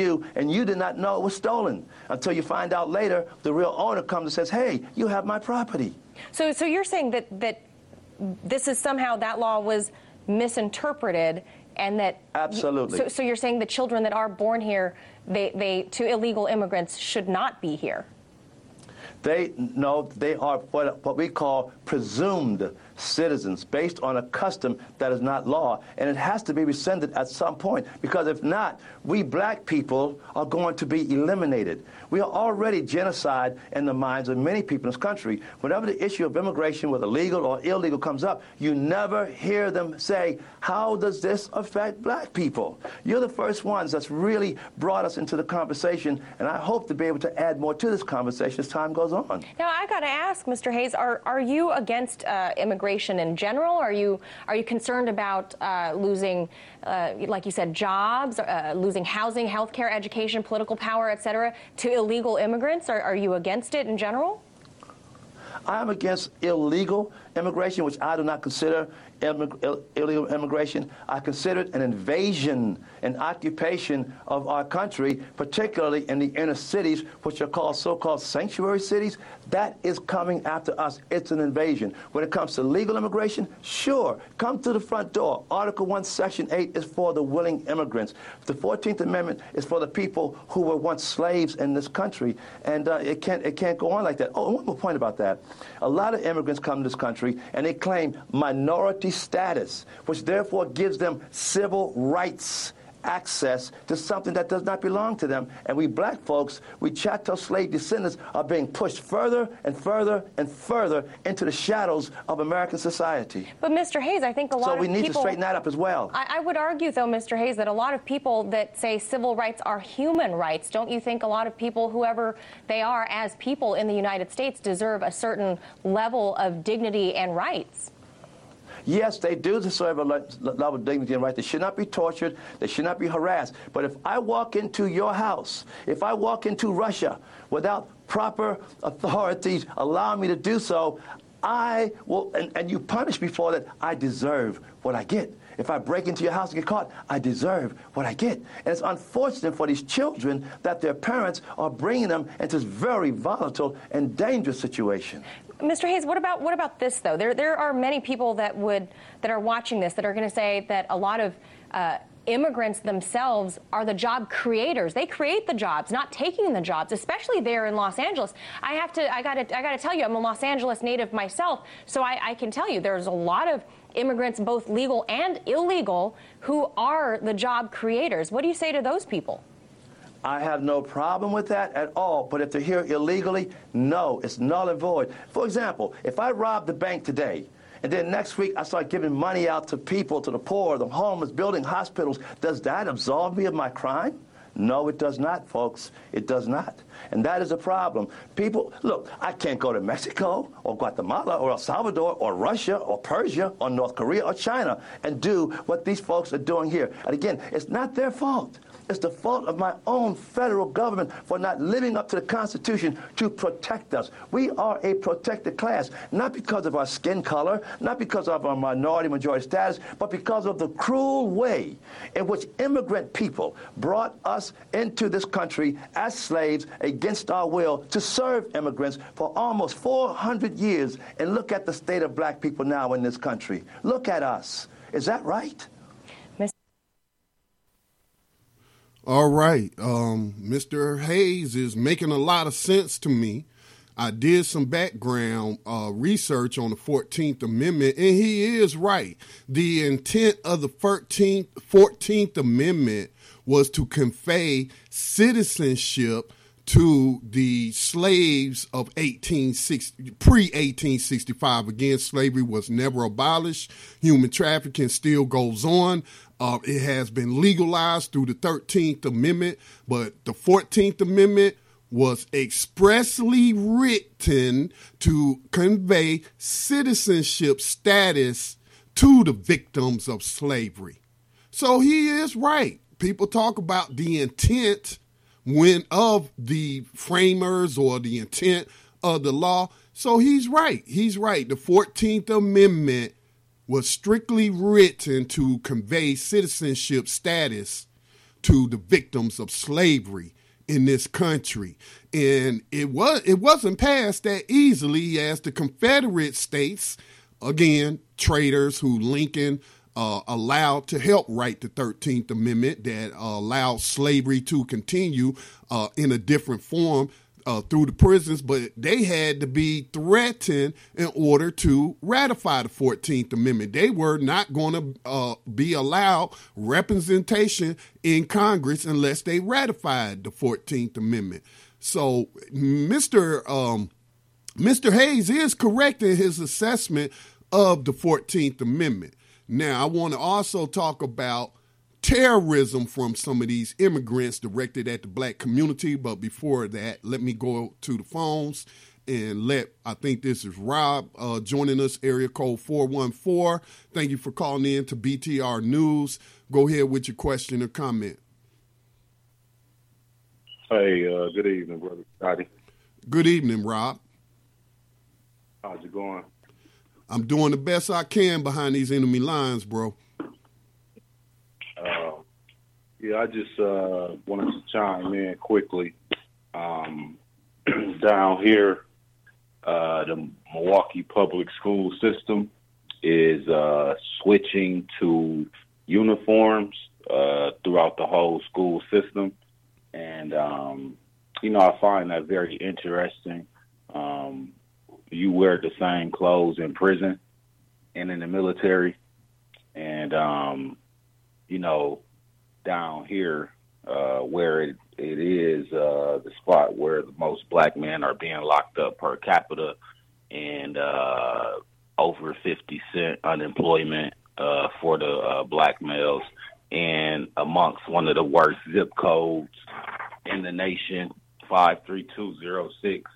you, and you did not know it was stolen until you find out later the real owner comes and says, hey, you have my property. So you're saying that this is somehow that law was misinterpreted, and that absolutely. So you're saying the children that are born here, they to illegal immigrants should not be here. They are what we call presumed citizens based on a custom that is not law, and it has to be rescinded at some point, because if not, we black people are going to be eliminated. We are already genocide in the minds of many people in this country. Whenever the issue of immigration, whether legal or illegal, comes up, you never hear them say, how does this affect black people? You're the first ones that's really brought us into the conversation, and I hope to be able to add more to this conversation as time goes on. Now, I got to ask, Mr. Hayes, are you against immigration in general? Are you concerned about losing, like you said, jobs, losing housing, health care, education, political power, et cetera, to illegal immigrants? Are you against it in general? I am against illegal immigration, which I do not consider illegal immigration. I consider it an invasion, an occupation of our country, particularly in the inner cities, which are called so-called sanctuary cities. That is coming after us. It's an invasion. When it comes to legal immigration, sure, come to the front door. Article 1, Section 8 is for the willing immigrants. The 14th Amendment is for the people who were once slaves in this country, and it can't go on like that. Oh, one more point about that. A lot of immigrants come to this country, and they claim minority status, which therefore gives them civil rights access to something that does not belong to them. And we black folks, we chattel slave descendants, are being pushed further and further and further into the shadows of American society. But Mr. Hayes, I think a lot of people... So we need to straighten that up as well. I would argue, though, Mr. Hayes, that a lot of people that say civil rights are human rights, don't you think a lot of people, whoever they are as people in the United States, deserve a certain level of dignity and rights? Yes, they do deserve a level of dignity and right. They should not be tortured. They should not be harassed. But if I walk into your house, if I walk into Russia without proper authorities allowing me to do so, I will, and you punish me for that, I deserve what I get. If I break into your house and get caught, I deserve what I get. And it's unfortunate for these children that their parents are bringing them into this very volatile and dangerous situation. Mr. Hayes, what about this, though? There are many people that are watching this that are going to say that a lot of immigrants themselves are the job creators. They create the jobs, not taking the jobs, especially there in Los Angeles. I got to tell you, I'm a Los Angeles native myself, so I can tell you there's a lot of immigrants, both legal and illegal, who are the job creators. What do you say to those people? I have no problem with that at all, but if they're here illegally, no, it's null and void. For example, if I rob the bank today, and then next week I start giving money out to people, to the poor, the homeless, building hospitals, does that absolve me of my crime? No, it does not, folks. It does not. And that is a problem. People, look, I can't go to Mexico or Guatemala or El Salvador or Russia or Persia or North Korea or China and do what these folks are doing here. And again, it's not their fault. It's the fault of my own federal government for not living up to the Constitution to protect us. We are a protected class, not because of our skin color, not because of our minority-majority status, but because of the cruel way in which immigrant people brought us into this country as slaves against our will to serve immigrants for almost 400 years. And look at the state of black people now in this country. Look at us. Is that right? All right. Mr. Hayes is making a lot of sense to me. I did some background research on the 14th Amendment, and he is right. The intent of the 14th Amendment was to convey citizenship to the slaves of pre-1865. Again, slavery was never abolished. Human trafficking still goes on. It has been legalized through the 13th Amendment, but the 14th Amendment was expressly written to convey citizenship status to the victims of slavery. So he is right. People talk about the intent of the framers or the intent of the law. So he's right. He's right. The 14th Amendment was strictly written to convey citizenship status to the victims of slavery in this country. And it wasn't passed that easily, as the Confederate states, again, traitors who Lincoln allowed to help write the 13th Amendment that allowed slavery to continue in a different form through the prisons, but they had to be threatened in order to ratify the 14th Amendment. They were not going to be allowed representation in Congress unless they ratified the 14th Amendment. So Mr. Hayes is correct in his assessment of the 14th Amendment. Now, I want to also talk about terrorism from some of these immigrants directed at the black community. But before that, let me go to the phones and I think this is Rob joining us, area code 414. Thank you for calling in to BTR News. Go ahead with your question or comment. Hey, good evening, Brother Scotty. Good evening, Rob. How's it going? I'm doing the best I can behind these enemy lines, bro. Yeah, I just wanted to chime in quickly. Down here, the Milwaukee public school system is switching to uniforms throughout the whole school system. And, I find that very interesting. You wear the same clothes in prison and in the military. And, down here where it is the spot where the most black men are being locked up per capita, and over 50% unemployment for the black males, and amongst one of the worst zip codes in the nation, 53206.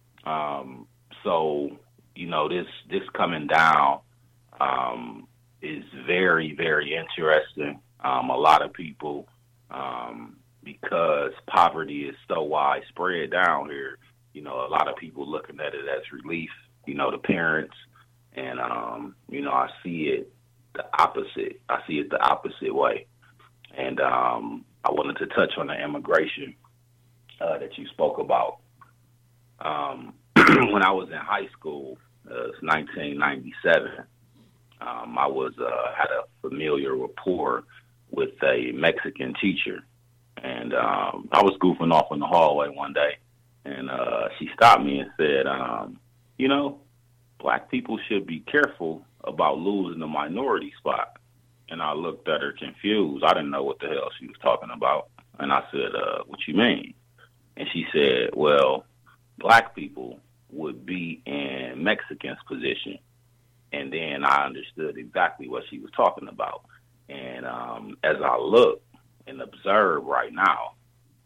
So, this coming down is very, very interesting. A lot of people, because poverty is so widespread down here, a lot of people looking at it as relief, the parents. And, I see it the opposite. I see it the opposite way. And I wanted to touch on the immigration that you spoke about. When I was in high school, it's 1997, I had a familiar rapport with a Mexican teacher. And I was goofing off in the hallway one day, and she stopped me and said, black people should be careful about losing the minority spot. And I looked at her confused. I didn't know what the hell she was talking about. And I said, what you mean? And she said, well, black people would be in Mexicans' position. And then I understood exactly what she was talking about. And as I look and observe right now,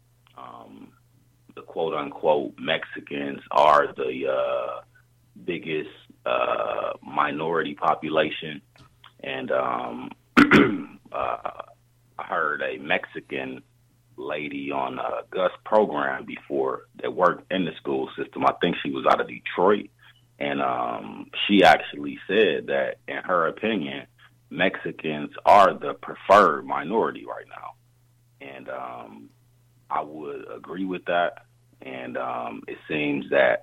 the quote-unquote Mexicans are the biggest minority population. And I heard a Mexican lady on Gus program before that worked in the school system. I think she was out of Detroit. And she actually said that, in her opinion, Mexicans are the preferred minority right now. And I would agree with that. And it seems that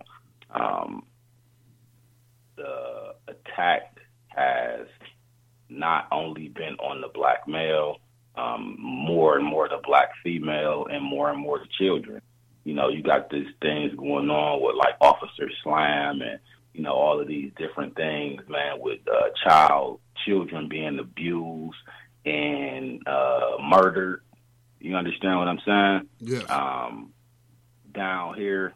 the attack has not only been on the black male, more and more the black female, and more the children. You got these things going on with like Officer Slam and, all of these different things, man, with children being abused and murdered. You understand what I'm saying? Yeah. Down here,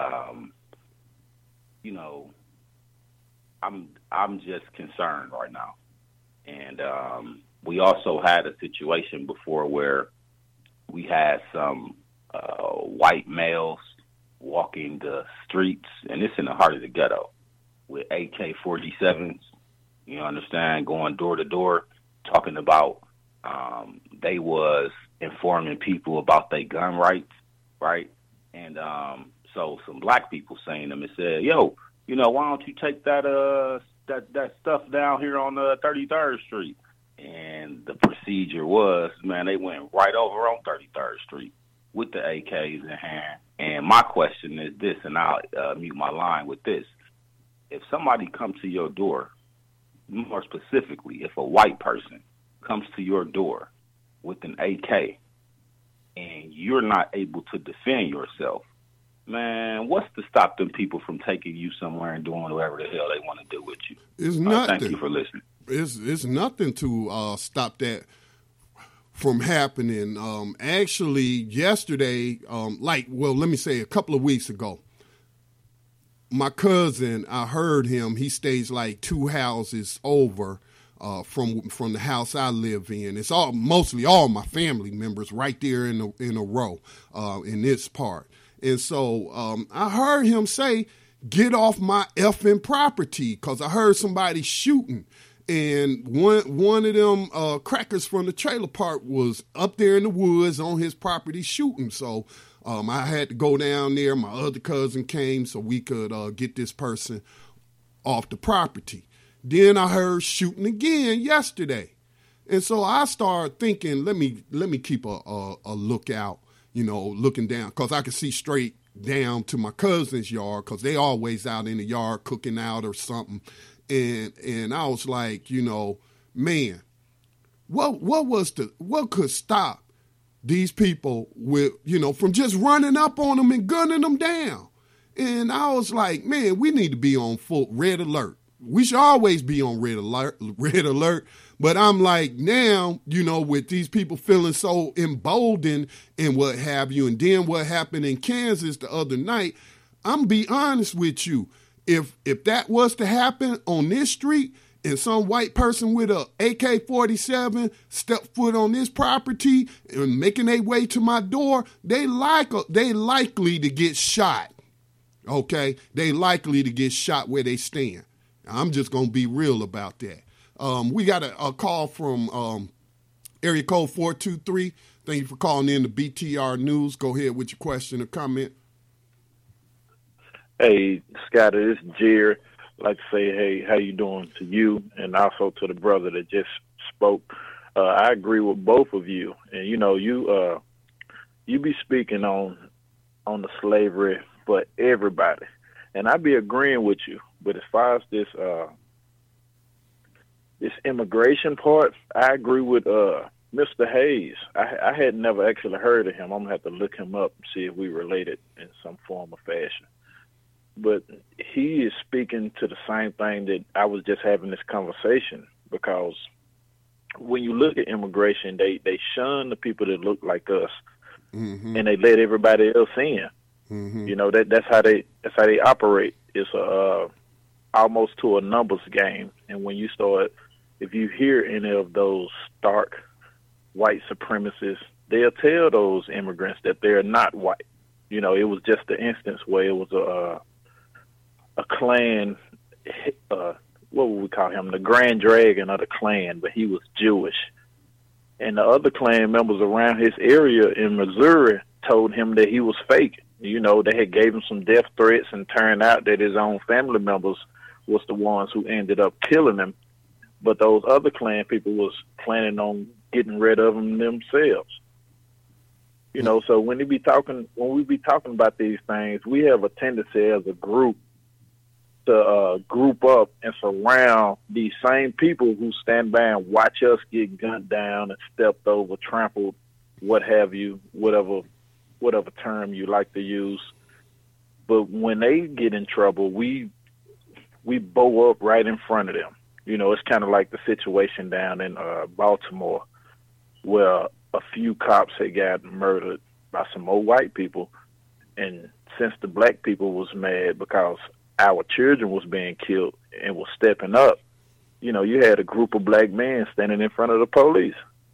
I'm just concerned right now. And we also had a situation before where we had some white males walking the streets, and it's in the heart of the ghetto, with AK-47s, you understand, going door to door, talking about they was informing people about their gun rights, right? And so some black people saying them and said, yo, why don't you take that stuff down here on 33rd Street? And the procedure was, man, they went right over on 33rd Street with the AKs in hand. And my question is this, and I'll mute my line with this. If somebody comes to your door, more specifically, if a white person comes to your door with an AK and you're not able to defend yourself, man, what's to stop them people from taking you somewhere and doing whatever the hell they want to do with you? It's nothing. Thank you for listening. It's nothing to stop that from happening. Actually, yesterday, let me say a couple of weeks ago, my cousin, I heard him. He stays like 2 houses over from the house I live in. It's mostly all my family members right there in a row in this part. And so I heard him say, "Get off my effing property," because I heard somebody shooting. And one of them crackers from the trailer park was up there in the woods on his property shooting. So I had to go down there. My other cousin came so we could get this person off the property. Then I heard shooting again yesterday. And so I started thinking, let me keep a lookout, looking down, because I could see straight down to my cousin's yard, because they always out in the yard cooking out or something. And I was like, man, what could stop these people with, from just running up on them and gunning them down? And I was like, man, we need to be on full red alert. We should always be on red alert. But I'm like, now, with these people feeling so emboldened and what have you, and then what happened in Kansas the other night, I'm be honest with you. If that was to happen on this street and some white person with a AK-47 step foot on this property and making their way to my door, they likely to get shot. Okay? They likely to get shot where they stand. I'm just going to be real about that. We got a call from area code 423. Thank you for calling in to BTR News. Go ahead with your question or comment. Hey, Scotty, this is Jared. I'd like to say, hey, how you doing to you and also to the brother that just spoke. I agree with both of you. And, you be speaking on the slavery for everybody. And I be agreeing with you. But as far as this immigration part, I agree with Mr. Hayes. I had never actually heard of him. I'm going to have to look him up and see if we related in some form or fashion. But he is speaking to the same thing that I was just having this conversation, because when you look at immigration, they shun the people that look like us, and they let everybody else in. That's how they operate. It's almost to a numbers game. And when you start, if you hear any of those stark white supremacists, they'll tell those immigrants that they're not white. It was just an instance where it was a Klan, what would we call him? The Grand Dragon of the Klan, but he was Jewish. And the other Klan members around his area in Missouri told him that he was fake. They had gave him some death threats, and turned out that his own family members was the ones who ended up killing him. But those other Klan people was planning on getting rid of him themselves. So when we be talking about these things, we have a tendency as a group to group up and surround these same people who stand by and watch us get gunned down and stepped over, trampled, what have you, whatever term you like to use. But when they get in trouble, we bow up right in front of them. It's kind of like the situation down in Baltimore, where a few cops had got murdered by some old white people, and since the black people was mad because our children was being killed and was stepping up, you had a group of black men standing in front of the police.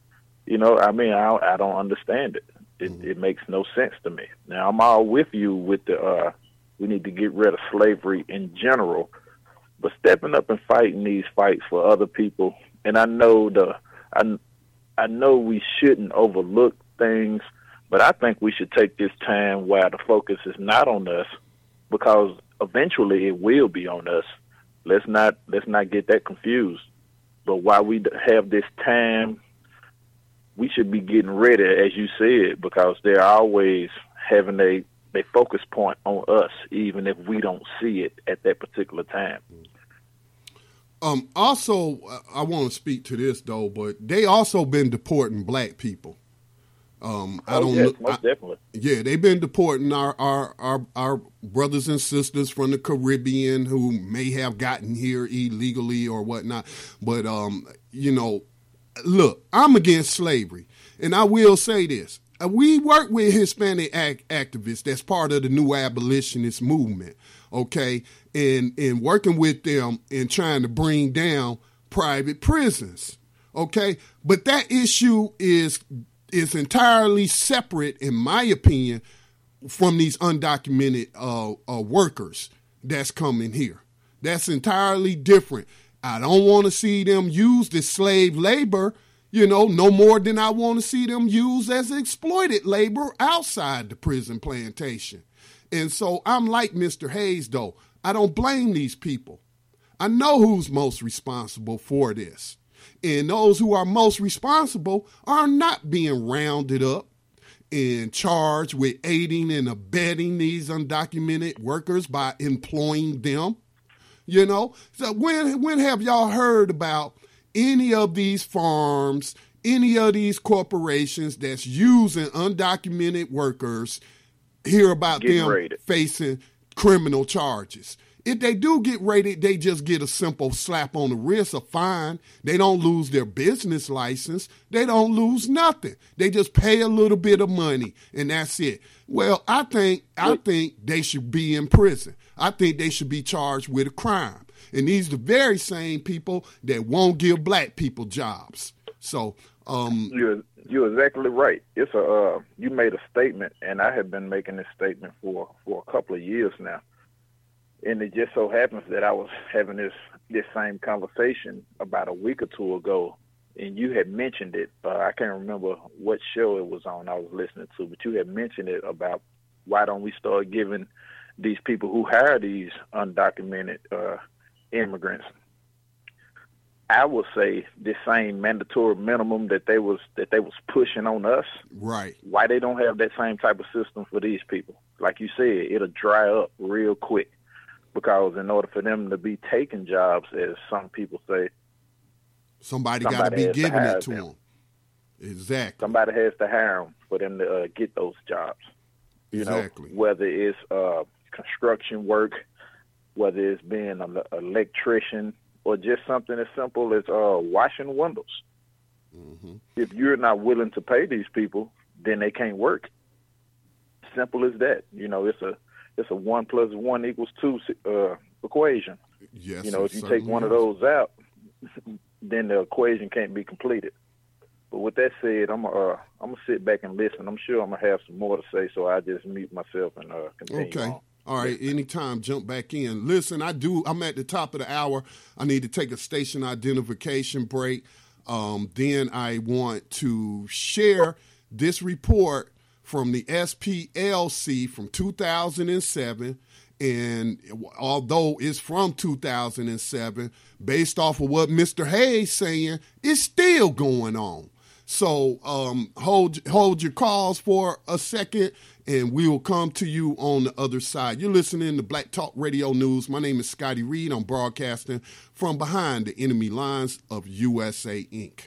I don't understand it. It makes no sense to me. Now, I'm all with you with we need to get rid of slavery in general, but stepping up and fighting these fights for other people. And I know I know we shouldn't overlook things, but I think we should take this time while the focus is not on us, because eventually it will be on us. Let's not get that confused. But while we have this time, we should be getting ready, as you said, because they're always having a focus point on us, even if we don't see it at that particular time. Also, I want to speak to this though, but they also been deporting black people. Most definitely. Yeah, they've been deporting our brothers and sisters from the Caribbean who may have gotten here illegally or whatnot. But look, I'm against slavery, and I will say this. We work with Hispanic activists that's part of the new abolitionist movement, okay, and working with them and trying to bring down private prisons, okay? But that issue is entirely separate, in my opinion, from these undocumented workers that's coming here. That's entirely different. I don't want to see them used as slave labor, no more than I want to see them used as exploited labor outside the prison plantation. And so I'm like Mr. Hayes, though. I don't blame these people. I know who's most responsible for this. And those who are most responsible are not being rounded up and charged with aiding and abetting these undocumented workers by employing them. So when have y'all heard about any of these farms, any of these corporations that's using undocumented workers, hear about them rated, facing criminal charges? If they do get raided, they just get a simple slap on the wrist, a fine. They don't lose their business license. They don't lose nothing. They just pay a little bit of money, and that's it. Well, I think they should be in prison. I think they should be charged with a crime. And these are the very same people that won't give black people jobs. So you're exactly right. It's you made a statement, and I have been making this statement for a couple of years now. And it just so happens that I was having this same conversation about a week or two ago, and you had mentioned it. I can't remember what show it was on I was listening to, but you had mentioned it about why don't we start giving these people who hire these undocumented immigrants, I would say, the same mandatory minimum that they was pushing on us. Right. Why they don't have that same type of system for these people? Like you said, it'll dry up real quick, because in order for them to be taking jobs, as some people say, somebody got to be giving it to them. Exactly. Somebody has to hire them for them to get those jobs. Exactly. Whether it's construction work, whether it's being an electrician, or just something as simple as washing windows. Mm-hmm. If you're not willing to pay these people, then they can't work. Simple as that. It's a 1 + 1 = 2 equation. Yes. If you take one of those out, then the equation can't be completed. But with that said, I'm gonna sit back and listen. I'm sure I'm gonna have some more to say, so I just mute myself and continue. Okay. On. All right, anytime, jump back in. Listen, I'm at the top of the hour. I need to take a station identification break. Then I want to share this report from the SPLC from 2007. And although it's from 2007, based off of what Mr. Hayes saying, it's still going on. So hold your calls for a second, and we will come to you on the other side. You're listening to Black Talk Radio News. My name is Scotty Reed. I'm broadcasting from behind the enemy lines of USA Inc.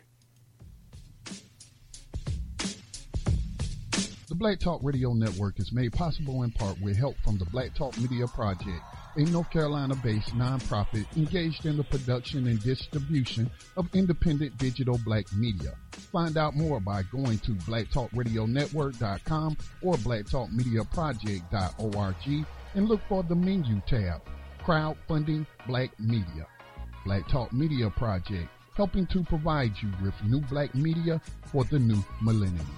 The Black Talk Radio Network is made possible in part with help from the Black Talk Media Project, a North Carolina-based nonprofit engaged in the production and distribution of independent digital black media. Find out more by going to blacktalkradionetwork.com or blacktalkmediaproject.org and look for the menu tab, Crowdfunding Black Media. Black Talk Media Project, helping to provide you with new black media for the new millennium.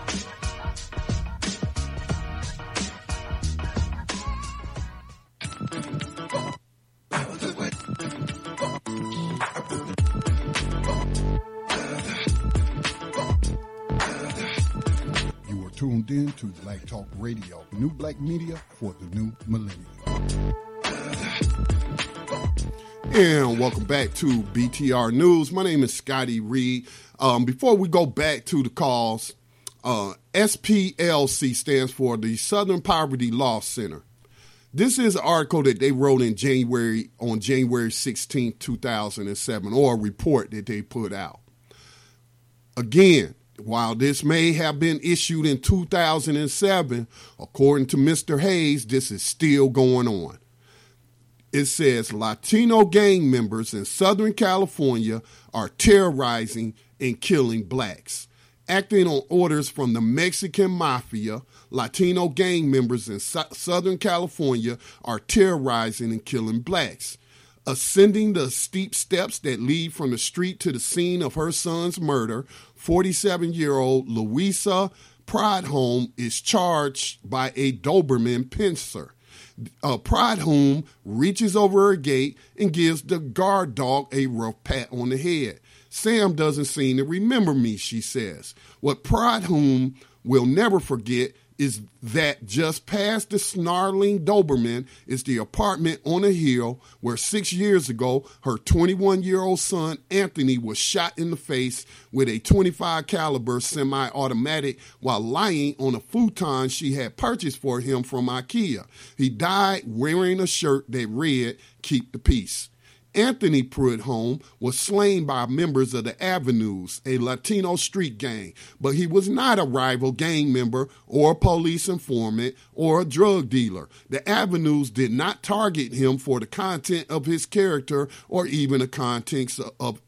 You are tuned in to Black Talk Radio, new black media for the new millennium. And welcome back to BTR News. My name is Scotty Reed. Before we go back to the calls, SPLC stands for the Southern Poverty Law Center. This is an article that they wrote on January 16, 2007, or a report that they put out. Again, while this may have been issued in 2007, according to Mr. Hayes, this is still going on. It says Latino gang members in Southern California are terrorizing and killing blacks. Acting on orders from the Mexican Mafia, Latino gang members in Southern California are terrorizing and killing blacks. Ascending the steep steps that lead from the street to the scene of her son's murder, 47-year-old Louisa Prudhomme is charged by a Doberman pincer. Prudhomme reaches over her gate and gives the guard dog a rough pat on the head. Sam doesn't seem to remember me, she says. What Prudhomme will never forget is that just past the snarling Doberman is the apartment on a hill where 6 years ago her 21-year-old son Anthony was shot in the face with a .25 caliber semi-automatic while lying on a futon she had purchased for him from IKEA. He died wearing a shirt that read, "Keep the Peace." Anthony Prudhomme was slain by members of the Avenues, a Latino street gang, but he was not a rival gang member or a police informant or a drug dealer. The Avenues did not target him for the content of his character or even the contents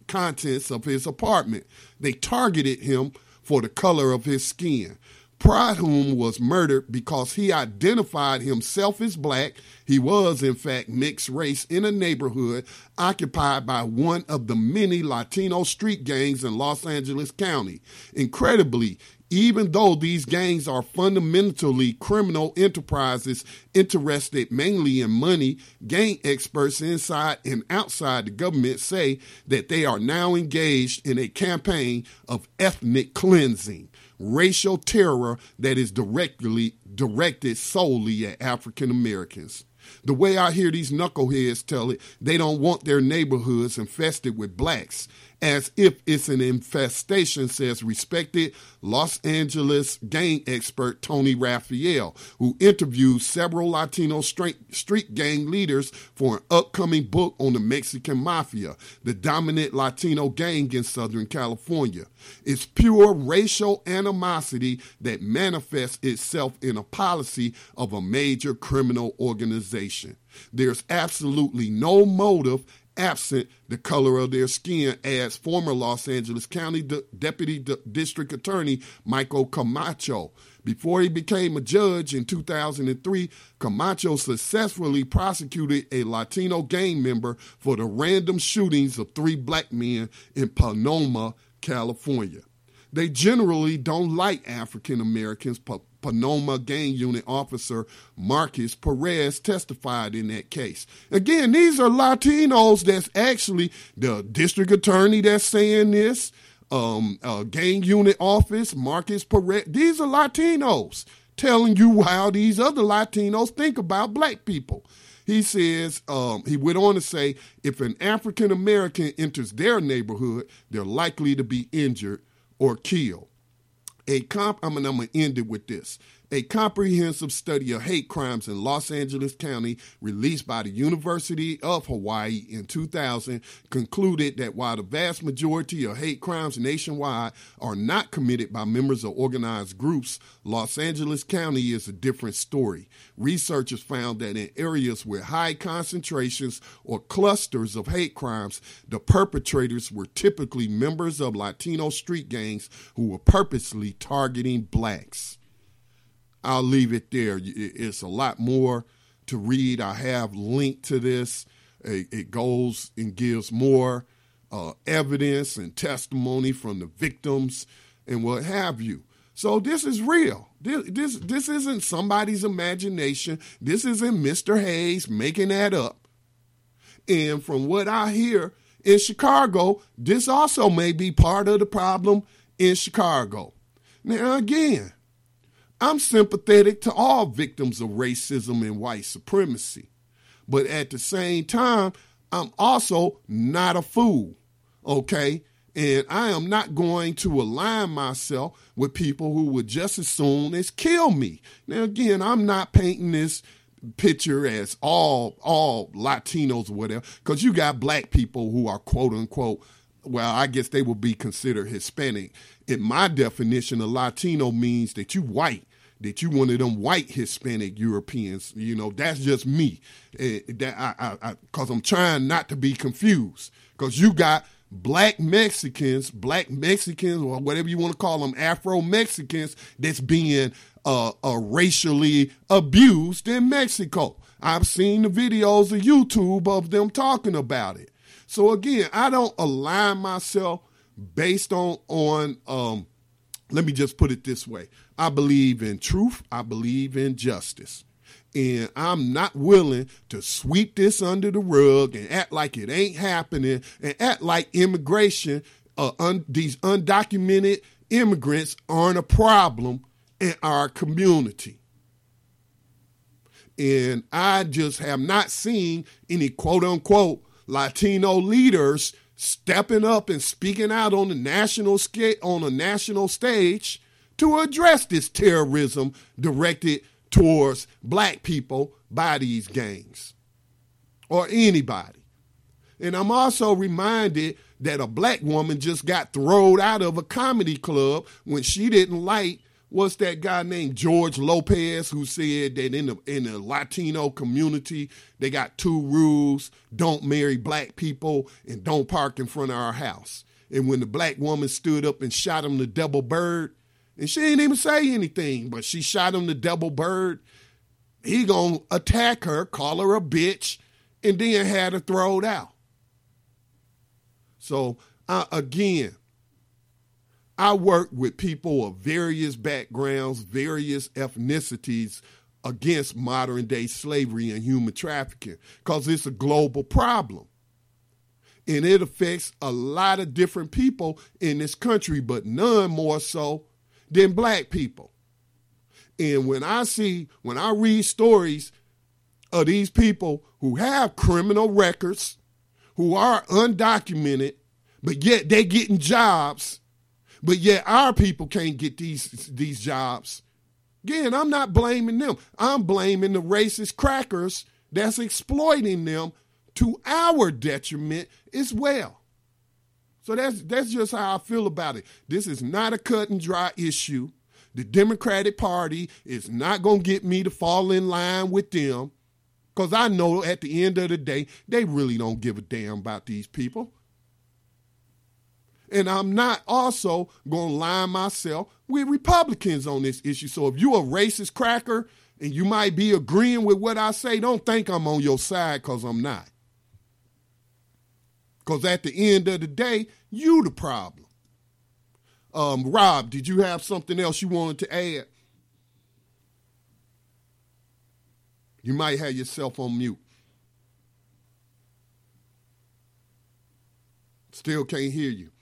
of his apartment. They targeted him for the color of his skin. Prudhomme was murdered because he identified himself as black. He was, in fact, mixed race in a neighborhood occupied by one of the many Latino street gangs in Los Angeles County. Incredibly, even though these gangs are fundamentally criminal enterprises interested mainly in money, gang experts inside and outside the government say that they are now engaged in a campaign of ethnic cleansing, racial terror that is directed solely at African Americans. The way I hear these knuckleheads tell it, they don't want their neighborhoods infested with blacks, as if it's an infestation, says respected Los Angeles gang expert Tony Raphael, who interviewed several Latino street gang leaders for an upcoming book on the Mexican Mafia, the dominant Latino gang in Southern California. It's pure racial animosity that manifests itself in a policy of a major criminal organization. There's absolutely no motive absent the color of their skin, adds former Los Angeles County Deputy District Attorney Michael Camacho. Before he became a judge in 2003, Camacho successfully prosecuted a Latino gang member for the random shootings of 3 black men in Sonoma, California. They generally don't like African Americans. Sonoma gang unit officer Marcus Perez testified in that case. Again, these are Latinos that's actually the district attorney that's saying this, gang unit office, Marcus Perez. These are Latinos telling you how these other Latinos think about black people. He says, he went on to say, if an African American enters their neighborhood, they're likely to be injured or killed. I'm going to end it with this. A comprehensive study of hate crimes in Los Angeles County released by the University of Hawaii in 2000 concluded that while the vast majority of hate crimes nationwide are not committed by members of organized groups, Los Angeles County is a different story. Researchers found that in areas with high concentrations or clusters of hate crimes, the perpetrators were typically members of Latino street gangs who were purposely targeting blacks. I'll leave it there. It's a lot more to read. I have linked to this. It goes and gives more evidence and testimony from the victims and what have you. So this is real. This isn't somebody's imagination. This isn't Mr. Hayes making that up. And from what I hear in Chicago, this also may be part of the problem in Chicago. Now, again, I'm sympathetic to all victims of racism and white supremacy. But at the same time, I'm also not a fool, okay? And I am not going to align myself with people who would just as soon as kill me. Now, again, I'm not painting this picture as all Latinos or whatever, because you got black people who are quote unquote, well, I guess they would be considered Hispanic. In my definition, a Latino means that you white, that you one of them white Hispanic Europeans. You know, that's just me. Because I'm trying not to be confused. Because you got black Mexicans, or whatever you want to call them, Afro-Mexicans, that's being racially abused in Mexico. I've seen the videos of YouTube of them talking about it. So again, I don't align myself based on let me just put it this way. I believe in truth. I believe in justice. And I'm not willing to sweep this under the rug and act like it ain't happening and act like immigration, these undocumented immigrants aren't a problem in our community. And I just have not seen any quote unquote Latino leaders stepping up and speaking out on a national stage to address this terrorism directed towards black people by these gangs or anybody. And I'm also reminded that a black woman just got thrown out of a comedy club when she didn't like, what's that guy named George Lopez, who said that in the Latino community, they got 2 rules: don't marry black people and don't park in front of our house. And when the black woman stood up and shot him the double bird, and she didn't even say anything, but she shot him the double bird, he gonna attack her, call her a bitch, and then had her thrown out. So again, I work with people of various backgrounds, various ethnicities against modern day slavery and human trafficking because it's a global problem. And it affects a lot of different people in this country, but none more so than black people. And when I read stories of these people who have criminal records, who are undocumented, but yet they getting jobs, but yet our people can't get these jobs. Again, I'm not blaming them. I'm blaming the racist crackers that's exploiting them to our detriment as well. So that's just how I feel about it. This is not a cut and dry issue. The Democratic Party is not going to get me to fall in line with them because I know at the end of the day, they really don't give a damn about these people. And I'm not also going to line myself with Republicans on this issue. So if you're a racist cracker and you might be agreeing with what I say, don't think I'm on your side because I'm not. Because at the end of the day, you the problem. Rob, did you have something else you wanted to add? You might have yourself on mute. Still can't hear you.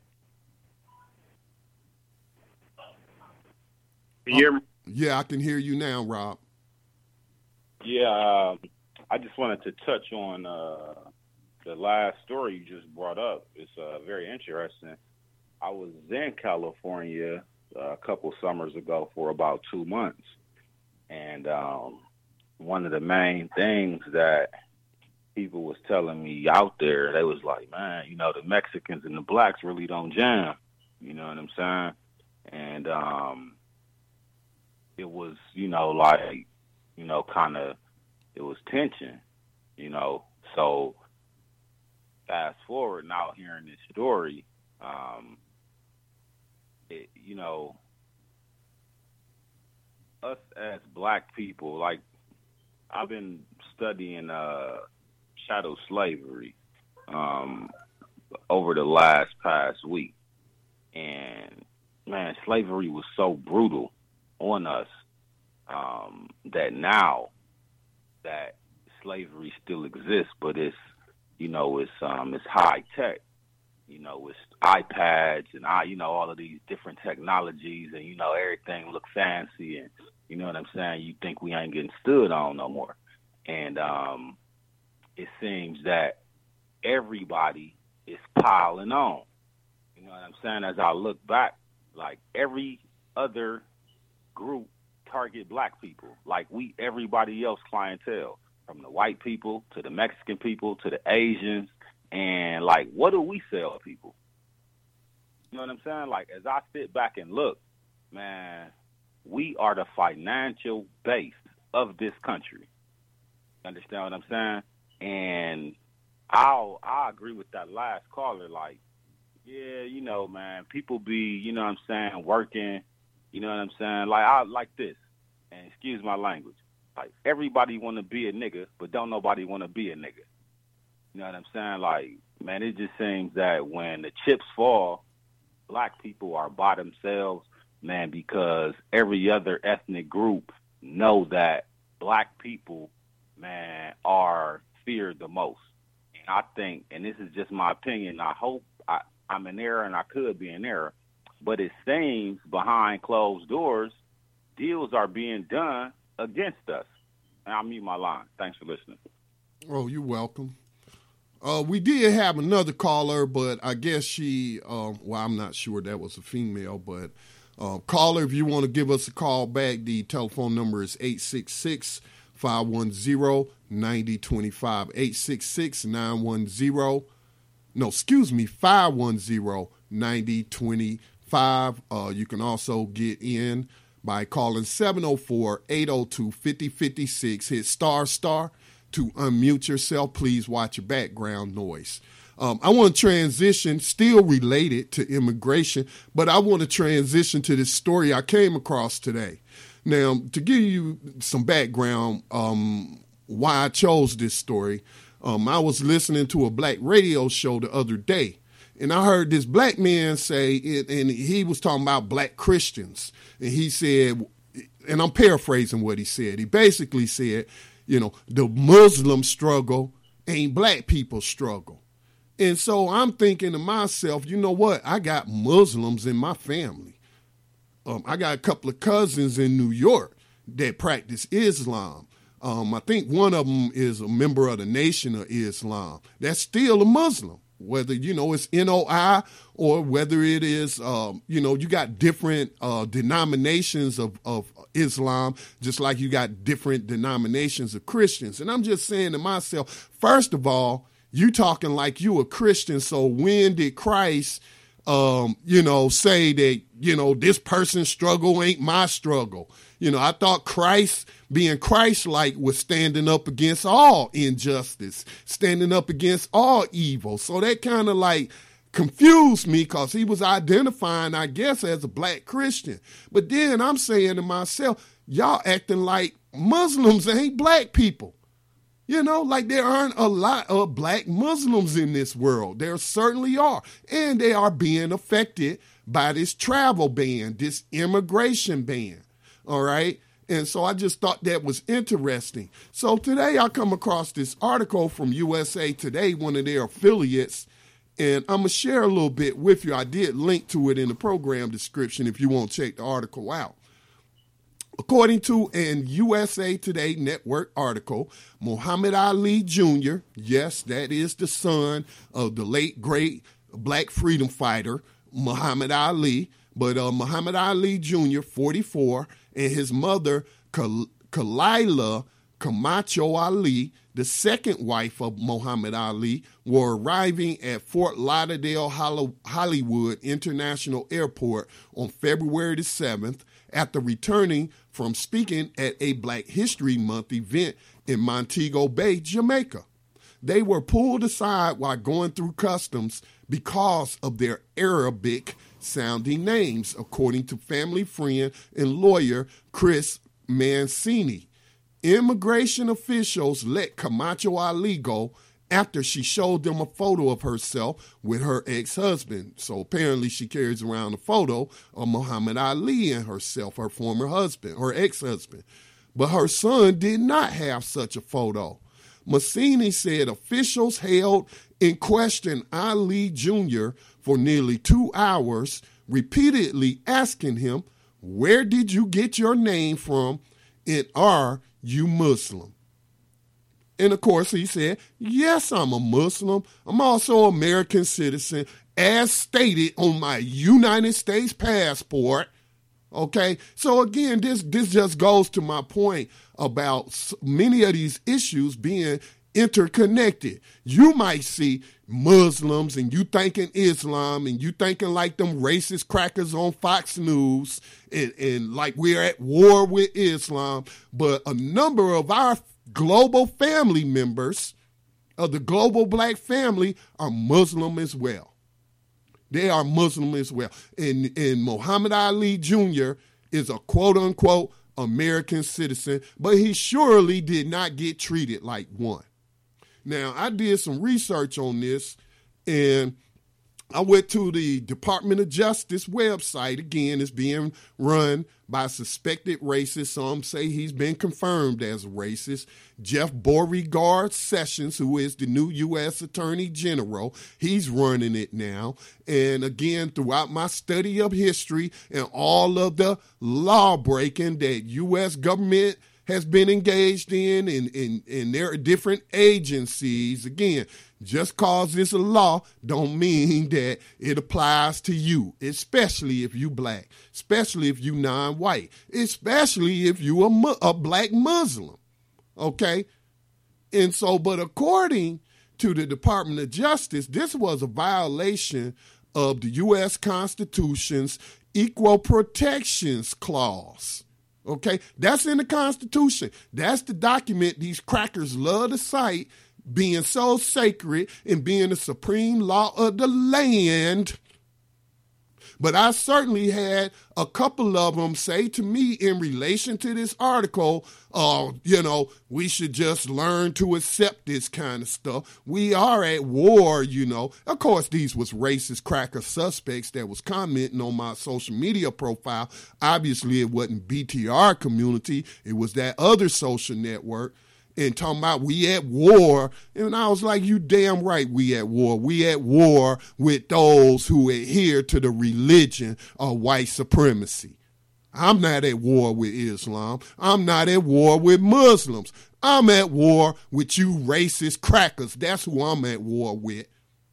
Can you hear me? Yeah, I can hear you now, Rob. Yeah, I just wanted to touch on the last story you just brought up. It's very interesting. I was in California a couple summers ago for about 2 months, and one of the main things that people was telling me out there, they was like, man, you know, the Mexicans and the blacks really don't jam. You know what I'm saying? And it was, you know, like, you know, kind of, it was tension, you know. So fast forward now hearing this story, you know, us as black people, like, I've been studying chattel slavery over the past week. And, man, slavery was so brutal on us that now that slavery still exists, but it's, you know, it's high tech. You know, it's iPads and you know, all of these different technologies, and you know, everything look fancy, and you know what I'm saying. You think we ain't getting stood on no more, and it seems that everybody is piling on. You know what I'm saying? As I look back, like every other group target black people, like everybody else clientele, from the white people to the Mexican people to the Asians, and like, what do we sell to people? You know what I'm saying? Like, as I sit back and look, man, we are the financial base of this country. You understand what I'm saying? And I agree with that last caller. Like, yeah, you know, man, people be, you know what I'm saying, working, you know what I'm saying? Like, I like this, and excuse my language. Like, everybody want to be a nigga, but don't nobody want to be a nigga. You know what I'm saying? Like, man, it just seems that when the chips fall, black people are by themselves, man, because every other ethnic group know that black people, man, are feared the most. And I think, and this is just my opinion, I hope I'm in error, and I could be in error, but it seems behind closed doors, deals are being done against us. And I'll mute my line. Thanks for listening. Oh, you're welcome. We did have another caller, but I guess she, I'm not sure that was a female, but caller, if you want to give us a call back, the telephone number is 866-510-9025, 510-9025. You can also get in by calling 704-802-5056. Hit ** to unmute yourself. Please watch your background noise. I want to transition, still related to immigration, but I want to transition to this story I came across today. Now, to give you some background, why I chose this story, I was listening to a black radio show the other day, and I heard this black man say, and he was talking about black Christians, and he said, and I'm paraphrasing what he said, he basically said, you know, the Muslim struggle ain't black people's struggle. And so I'm thinking to myself, you know what? I got Muslims in my family. I got a couple of cousins in New York that practice Islam. I think one of them is a member of the Nation of Islam. That's still a Muslim, whether, you know, it's NOI or whether it is, you know, you got different denominations of Islam, just like you got different denominations of Christians. And I'm just saying to myself, first of all, you talking like you a Christian. So when did Christ, you know, say that, you know, this person's struggle ain't my struggle? You know, I thought Christ, being Christ-like, was standing up against all injustice, standing up against all evil. So that kind of like confused me, because he was identifying, I guess, as a black Christian. But then I'm saying to myself, y'all acting like Muslims ain't black people. You know, like there aren't a lot of black Muslims in this world. There certainly are. And they are being affected by this travel ban, this immigration ban. All right. And so I just thought that was interesting. So today I come across this article from USA Today, one of their affiliates, and I'm going to share a little bit with you. I did link to it in the program description if you want to check the article out. According to an USA Today network article, Muhammad Ali Jr., yes, that is the son of the late, great black freedom fighter, Muhammad Ali, but Muhammad Ali Jr., 44, and his mother, Khalayla Camacho Ali, the second wife of Muhammad Ali, were arriving at Fort Lauderdale Hollywood International Airport on February the 7th after returning from speaking at a Black History Month event in Montego Bay, Jamaica. They were pulled aside while going through customs because of their Arabic-sounding names, according to family friend and lawyer Chris Mancini. Immigration officials let Camacho Ali go after she showed them a photo of herself with her ex-husband. So apparently she carries around a photo of Muhammad Ali and herself, her former husband, her ex-husband. But her son did not have such a photo. Mancini said officials held in question Ali Jr. for nearly 2 hours, repeatedly asking him, "Where did you get your name from, and are you Muslim?" And of course, he said, yes, I'm a Muslim. I'm also an American citizen, as stated on my United States passport. Okay, so again, this just goes to my point about many of these issues being interconnected. You might see Muslims and you thinking Islam and you thinking like them racist crackers on Fox News and like we're at war with Islam, but a number of our global family members of the global black family are Muslim as well. They are Muslim as well. And Muhammad Ali Jr. is a quote-unquote American citizen, but he surely did not get treated like one. Now, I did some research on this, and I went to the Department of Justice website. Again, it's being run by suspected racist. Some say he's been confirmed as a racist. Jeff Beauregard Sessions, who is the new U.S. Attorney General, he's running it now. And again, throughout my study of history and all of the law breaking that U.S. government has been engaged in, and there are different agencies. Again, just cause it's a law don't mean that it applies to you, especially if you black, especially if you non-white, especially if you a black Muslim, okay? And so, but according to the Department of Justice, this was a violation of the U.S. Constitution's Equal Protections Clause. Okay, that's in the Constitution. That's the document these crackers love to cite, being so sacred and being the supreme law of the land. But I certainly had a couple of them say to me in relation to this article, we should just learn to accept this kind of stuff. We are at war, Of course, these was racist cracker suspects that was commenting on my social media profile. Obviously, it wasn't BTR community. It was that other social network. And talking about we at war. And I was like, you damn right we at war. We at war with those who adhere to the religion of white supremacy. I'm not at war with Islam. I'm not at war with Muslims. I'm at war with you racist crackers. That's who I'm at war with.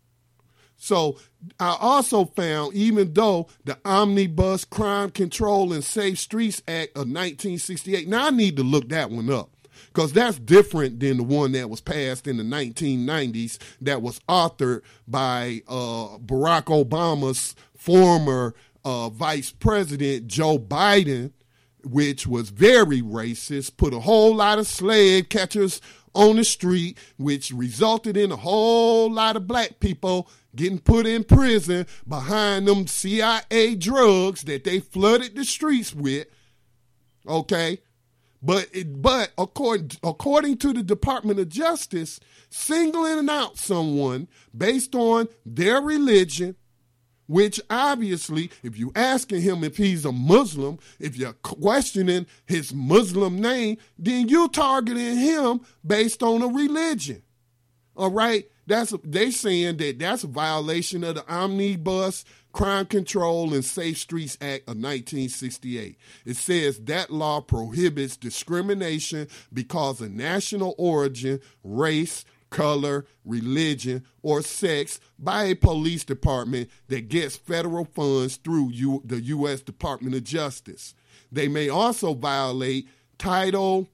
So I also found, even though the Omnibus Crime Control and Safe Streets Act of 1968, now I need to look that one up, because that's different than the one that was passed in the 1990s that was authored by Barack Obama's former vice president, Joe Biden, which was very racist, put a whole lot of slave catchers on the street, which resulted in a whole lot of black people getting put in prison behind them CIA drugs that they flooded the streets with, okay? But according to the Department of Justice, singling out someone based on their religion, which obviously, if you're asking him if he's a Muslim, if you're questioning his Muslim name, then you're targeting him based on a religion. All right? They saying that that's a violation of the Omnibus Crime Control and Safe Streets Act of 1968. It says that law prohibits discrimination because of national origin, race, color, religion, or sex by a police department that gets federal funds through the U.S. Department of Justice. They may also violate Title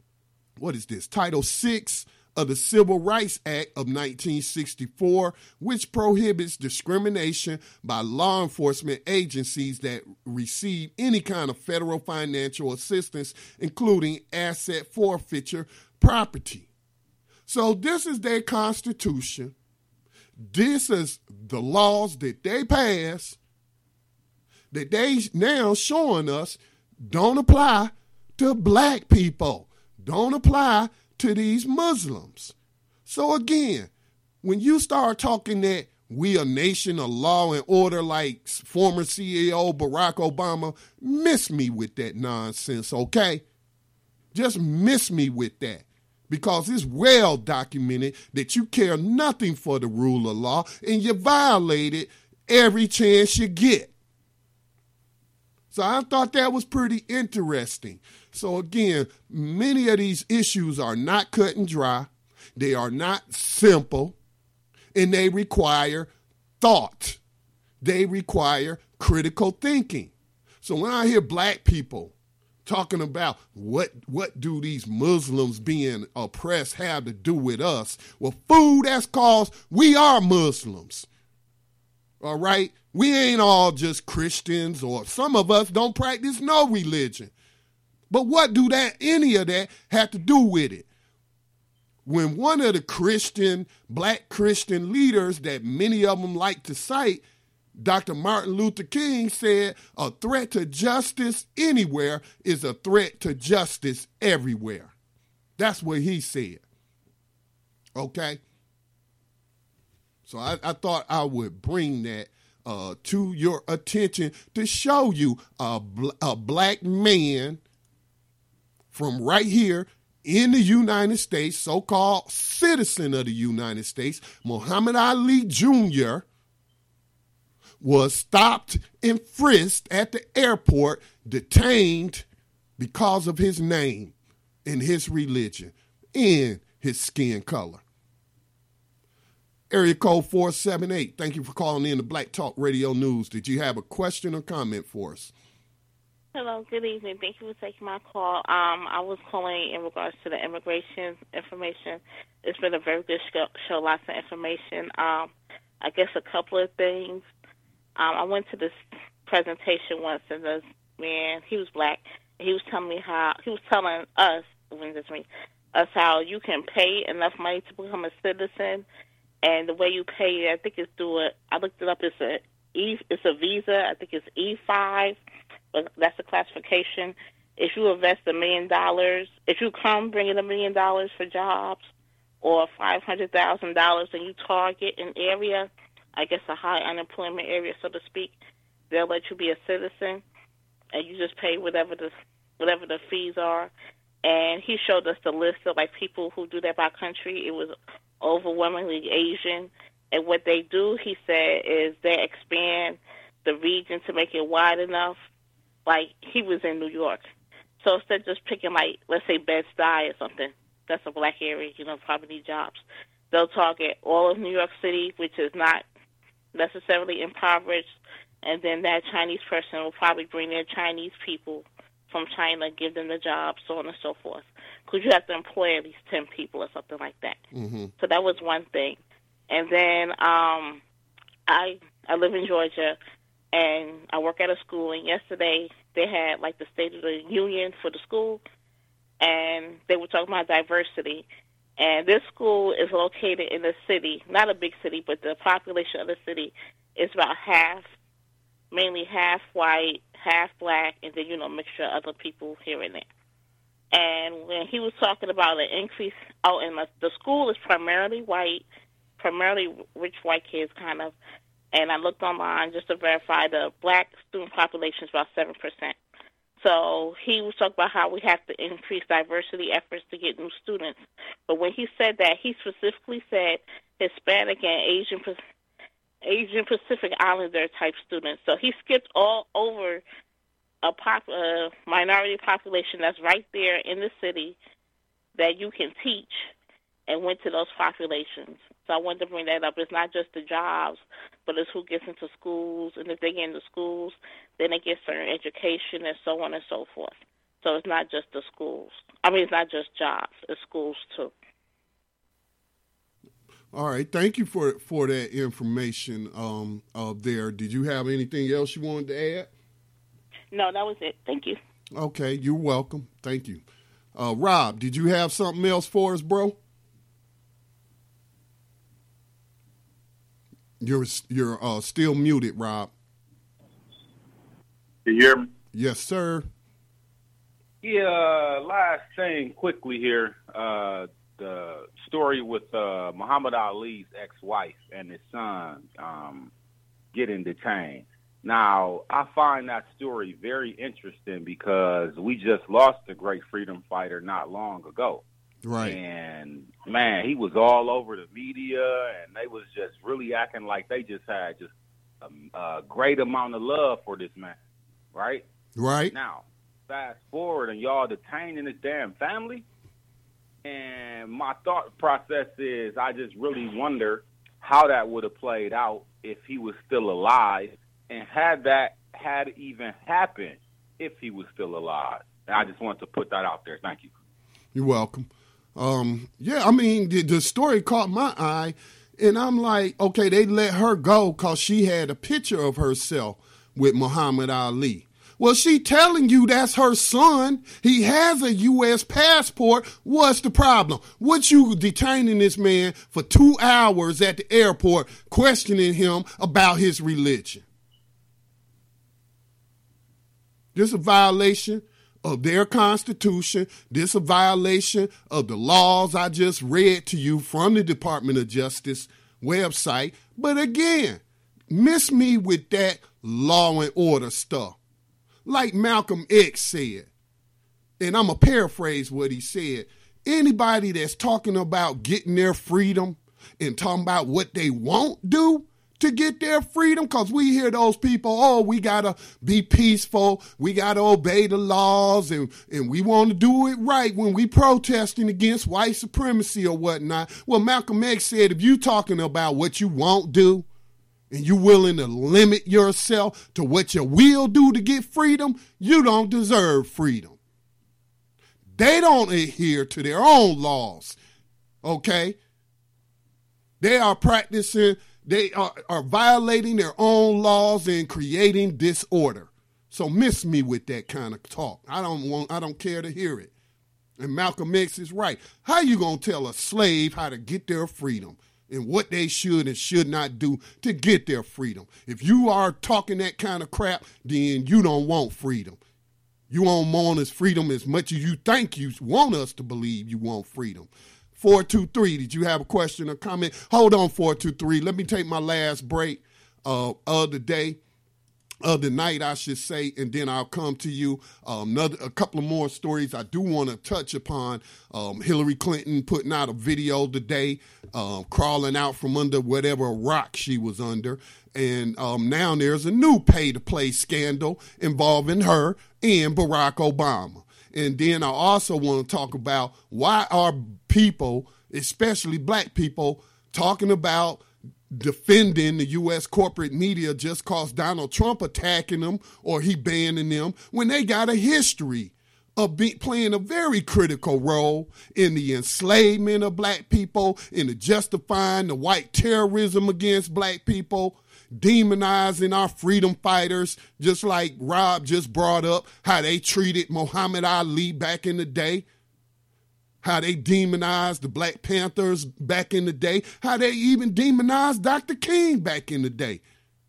6 of the Civil Rights Act of 1964, which prohibits discrimination by law enforcement agencies that receive any kind of federal financial assistance, including asset forfeiture property. So this is their Constitution. This is the laws that they pass, that they now showing us don't apply to black people, don't apply to these Muslims. So again, when you start talking that we a nation of law and order like former CEO Barack Obama, miss me with that nonsense, okay? Just miss me with that, because it's well documented that you care nothing for the rule of law and you violate it every chance you get. So I thought that was pretty interesting. So again, many of these issues are not cut and dry. They are not simple, and they require thought. They require critical thinking. So when I hear black people talking about what do these Muslims being oppressed have to do with us? Well, food, that's cause we are Muslims. All right? We ain't all just Christians, or some of us don't practice no religion. But what do any of that have to do with it? When one of the black Christian leaders that many of them like to cite, Dr. Martin Luther King, said, a threat to justice anywhere is a threat to justice everywhere. That's what he said. Okay? So I thought I would bring that to your attention to show you a black man from right here in the United States, so-called citizen of the United States, Muhammad Ali Jr., was stopped and frisked at the airport, detained because of his name and his religion and his skin color. Area code 478. Thank you for calling in to Black Talk Radio News. Did you have a question or comment for us? Hello, good evening. Thank you for taking my call. I was calling in regards to the immigration information. It's been a very good show, lots of information. I guess a couple of things. I went to this presentation once, and this man, he was black, and he was telling us how you can pay enough money to become a citizen, and the way you pay, I think it's I looked it up, it's a visa, I think it's E5, but that's the classification. If you invest $1 million, if you come bringing $1 million for jobs, or $500,000, and you target an area, I guess a high unemployment area, so to speak, they'll let you be a citizen, and you just pay whatever the fees are. And he showed us the list of like people who do that by country. It was overwhelmingly Asian, and what they do, he said, is they expand the region to make it wide enough. Like he was in New York, so instead of just picking like, let's say Bed-Stuy or something, that's a black area, probably need jobs. They'll target all of New York City, which is not necessarily impoverished, and then that Chinese person will probably bring their Chinese people from China, give them the job, so on and so forth. Because you have to employ at least 10 people or something like that. Mm-hmm. So that was one thing. And then I live in Georgia, and I work at a school, and yesterday they had like the State of the Union for the school, and they were talking about diversity. And this school is located in a city, not a big city, but the population of the city is about mainly half white, half black, and then, a mixture of other people here and there. And when he was talking about an increase, and the school is primarily white, primarily rich white kids kind of, and I looked online just to verify the black student population is about 7%. So he was talking about how we have to increase diversity efforts to get new students. But when he said that, he specifically said Hispanic and Asian Pacific Islander type students. So he skipped all over a minority population that's right there in the city that you can teach, and went to those populations. So I wanted to bring that up. It's not just the jobs, but it's who gets into schools, and if they get into schools, then they get certain education and so on and so forth. So it's not just the schools. It's not just jobs. It's schools too. All right. Thank you for that information there. Did you have anything else you wanted to add? No, that was it. Thank you. Okay. You're welcome. Thank you. Rob, did you have something else for us, bro? You're still muted, Rob. Can you hear me? Yes, sir. Yeah, last thing quickly here. The story with Muhammad Ali's ex-wife and his son getting detained. Now, I find that story very interesting because we just lost a great freedom fighter not long ago. Right. And, man, he was all over the media, and they was just really acting like they just had just a great amount of love for this man, right? Right. Now, fast forward, and y'all detaining his damn family, And my thought process is I just really wonder how that would have played out if he was still alive, and had even happened if he was still alive. And I just wanted to put that out there. Thank you. You're welcome. Yeah, I mean, the story caught my eye, and I'm like, okay, they let her go because she had a picture of herself with Muhammad Ali. Well, she telling you that's her son. He has a U.S. passport. What's the problem? What you detaining this man for 2 hours at the airport, questioning him about his religion? This is a violation of their Constitution. This is a violation of the laws I just read to you from the Department of Justice website. But again, miss me with that law and order stuff. Like Malcolm X said, and I'm going to paraphrase what he said, anybody that's talking about getting their freedom and talking about what they won't do to get their freedom, because we hear those people, oh, we got to be peaceful, we got to obey the laws, and we want to do it right when we protesting against white supremacy or whatnot. Well, Malcolm X said, if you talking about what you won't do, and you willing to limit yourself to what you will do to get freedom, you don't deserve freedom. They don't adhere to their own laws, okay? They are practicing, they are violating their own laws and creating disorder. So miss me with that kind of talk. I don't care to hear it. And Malcolm X is right. How you gonna tell a slave how to get their freedom and what they should and should not do to get their freedom? If you are talking that kind of crap, then you don't want freedom. You won't want us freedom as much as you think you want us to believe you want freedom. 423, did you have a question or comment? Hold on, 423. Let me take my last break of the night, I should say, and then I'll come to you. A couple of more stories I do want to touch upon. Hillary Clinton putting out a video today, crawling out from under whatever rock she was under. And now there's a new pay-to-play scandal involving her and Barack Obama. And then I also want to talk about why are people, especially black people, talking about defending the U.S. corporate media just cause Donald Trump attacking them or he banning them when they got a history of playing a very critical role in the enslavement of black people, in the justifying the white terrorism against black people, demonizing our freedom fighters, just like Rob just brought up how they treated Muhammad Ali back in the day, how they demonized the Black Panthers back in the day, how they even demonized Dr. King back in the day.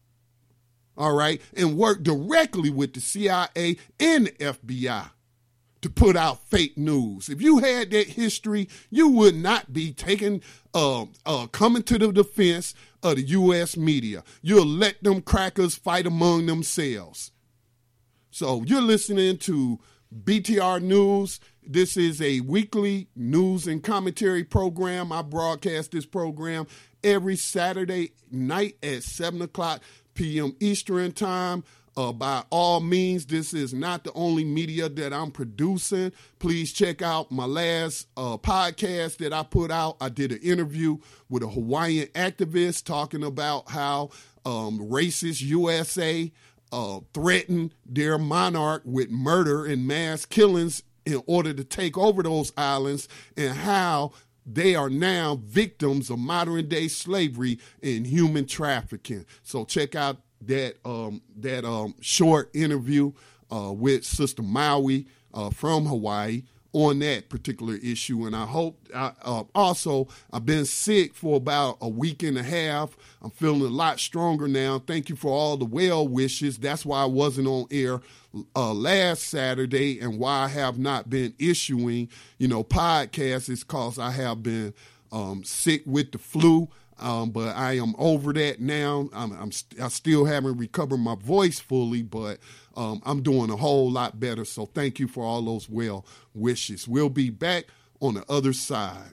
All right, and worked directly with the CIA and the FBI to put out fake news. If you had that history, you would not be coming to the defense of the U.S. media. You'll let them crackers fight among themselves. So you're listening to BTR News. This is a weekly news and commentary program. I broadcast this program every Saturday night at 7 o'clock p.m. Eastern Time. By all means, this is not the only media that I'm producing. Please check out my last podcast that I put out. I did an interview with a Hawaiian activist talking about how racist USA threatened their monarch with murder and mass killings in order to take over those islands, and how they are now victims of modern day slavery and human trafficking. So check out that short interview with Sister Maui from Hawaii on that particular issue. And I hope, also, I've been sick for about a week and a half. I'm feeling a lot stronger now. Thank you for all the well wishes. That's why I wasn't on air last Saturday, and why I have not been issuing, podcasts is because I have been sick with the flu. But I am over that now. I still haven't recovered my voice fully, but I'm doing a whole lot better. So thank you for all those well wishes. We'll be back on the other side.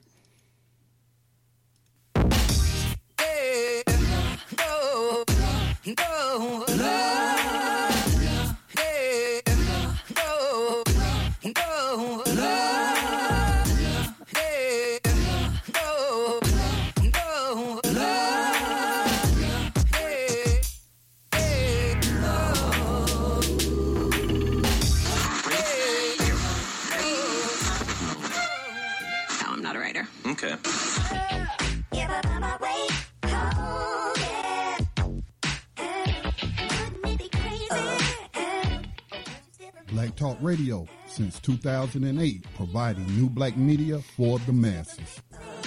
Black Talk Radio since 2008, providing new black media for the masses.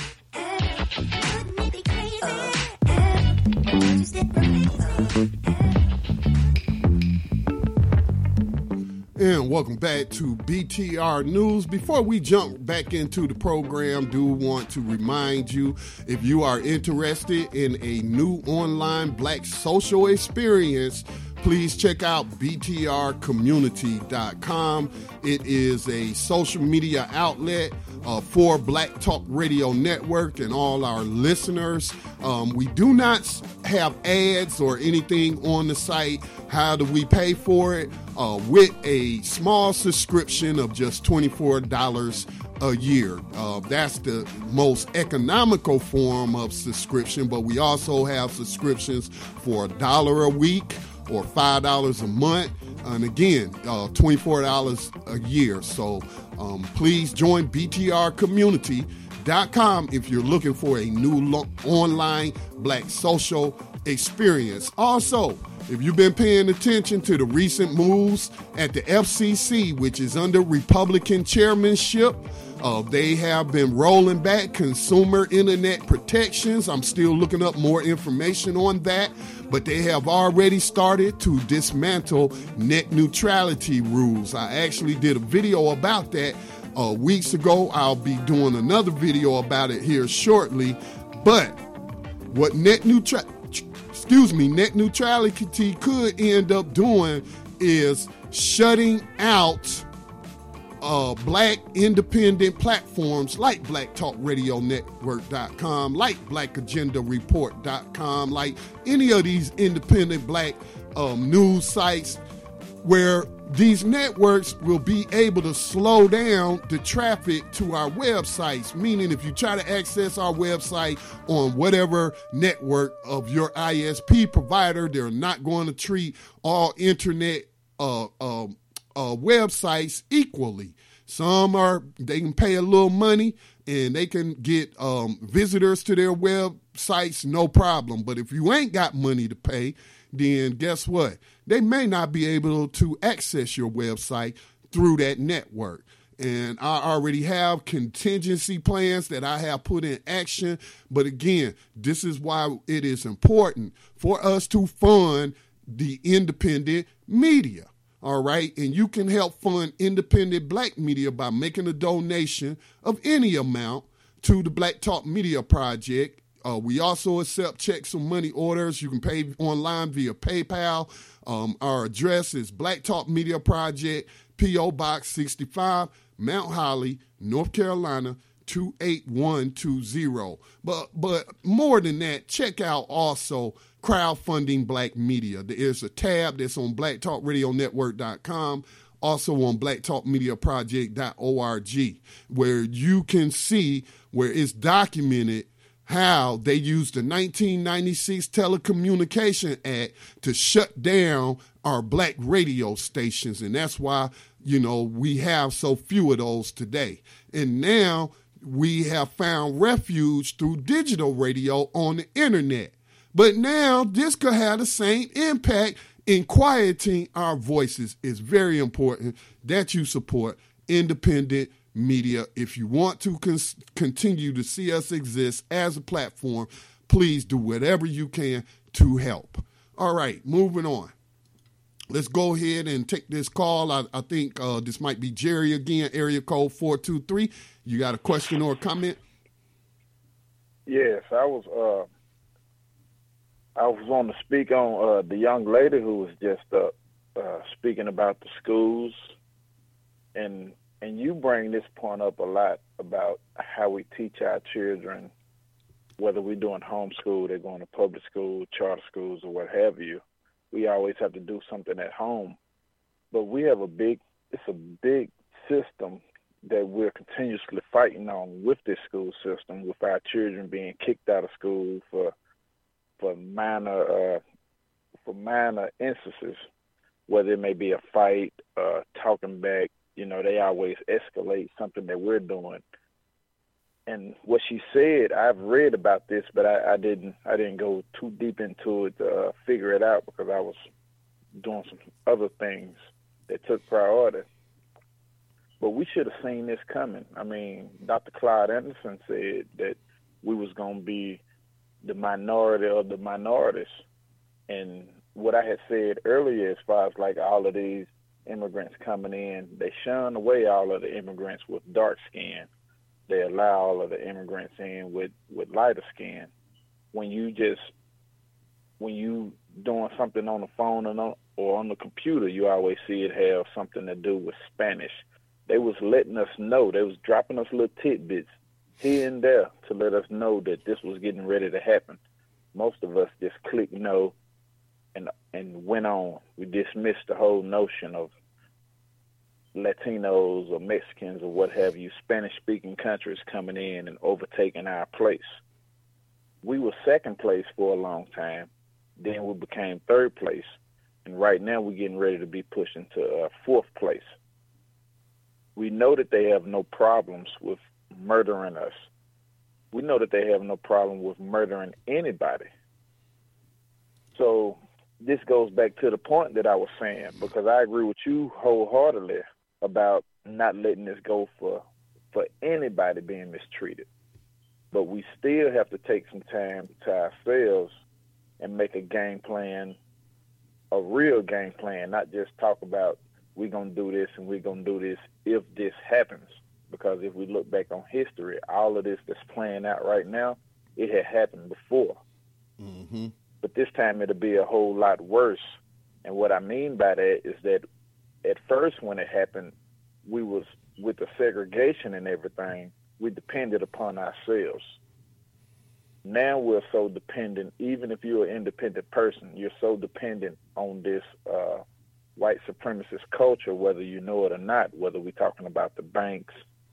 And welcome back to BTR News. Before we jump back into the program, do want to remind you, if you are interested in a new online black social experience, please check out btrcommunity.com. It is a social media outlet for Black Talk Radio Network and all our listeners. We do not have ads or anything on the site. How do we pay for it? With a small subscription of just $24 a year. That's the most economical form of subscription, but we also have subscriptions for $1 a week or $5 a month. And again, $24 a year. So please join btrcommunity.com if you're looking for a new online black social experience. Also, if you've been paying attention to the recent moves at the FCC, which is under Republican chairmanship, they have been rolling back consumer internet protections. I'm still looking up more information on that, but they have already started to dismantle net neutrality rules. I actually did a video about that weeks ago. I'll be doing another video about it here shortly. But what net neutrality could end up doing is shutting out black independent platforms like BlackTalkRadioNetwork.com, like BlackAgendaReport.com, like any of these independent black news sites, where these networks will be able to slow down the traffic to our websites. Meaning, if you try to access our website on whatever network of your ISP provider, they're not going to treat all internet websites equally. They can pay a little money and they can get visitors to their websites, no problem. But if you ain't got money to pay, then guess what? They may not be able to access your website through that network. And I already have contingency plans that I have put in action. But again, this is why it is important for us to fund the independent media. All right. And you can help fund independent black media by making a donation of any amount to the Black Talk Media Project. We also accept checks or money orders. You can pay online via PayPal. Our address is Black Talk Media Project, P.O. Box 65, Mount Holly, North Carolina, 28120. But more than that, check out also crowdfunding black media. There's a tab that's on BlackTalkRadioNetwork.com, also on BlackTalkMediaProject.org, where you can see where it's documented how they used the 1996 Telecommunication Act to shut down our black radio stations. And that's why, we have so few of those today. And now we have found refuge through digital radio on the internet. But now this could have the same impact in quieting our voices. It's very important that you support independent media. If you want to continue to see us exist as a platform, please do whatever you can to help. All right, moving on. Let's go ahead and take this call. I think this might be Jerry again, area code 423. You got a question or a comment? Yes, I was on to speak on the young lady who was just speaking about the schools, and you bring this point up a lot about how we teach our children, whether we're doing homeschool, they're going to public school, charter schools, or what have you. We always have to do something at home. But we have a big system that we're continuously fighting on with this school system, with our children being kicked out of school for minor instances, whether it may be a fight, talking back. They always escalate something that we're doing. And what she said, I've read about this, but I didn't go too deep into it to figure it out because I was doing some other things that took priority. But we should have seen this coming. I mean, Dr. Clyde Anderson said that we was going to be the minority of the minorities. And what I had said earlier, as far as like all of these immigrants coming in, they shun away all of the immigrants with dark skin. They allow all of the immigrants in with lighter skin. When you doing something on the phone or on the computer, you always see it have something to do with Spanish. They was letting us know. They was dropping us little tidbits here and there to let us know that this was getting ready to happen. Most of us just clicked no and went on. We dismissed the whole notion of Latinos or Mexicans or what have you, Spanish-speaking countries coming in and overtaking our place. We were second place for a long time. Then we became third place. And right now we're getting ready to be pushed into fourth place. We know that they have no problems with murdering us. We know that they have no problem with murdering anybody. So this goes back to the point that I was saying, because I agree with you wholeheartedly about not letting this go for anybody being mistreated. But we still have to take some time to ourselves and make a game plan, a real game plan, not just talk about we're going to do this and we're going to do this if this happens. Because if we look back on history, all of this that's playing out right now, it had happened before. Mm-hmm. But this time it'll be a whole lot worse. And what I mean by that is that at first when it happened, we was, with the segregation and everything, we depended upon ourselves. Now we're so dependent, even if you're an independent person, you're so dependent on this white supremacist culture, whether you know it or not, whether we're talking about the banks,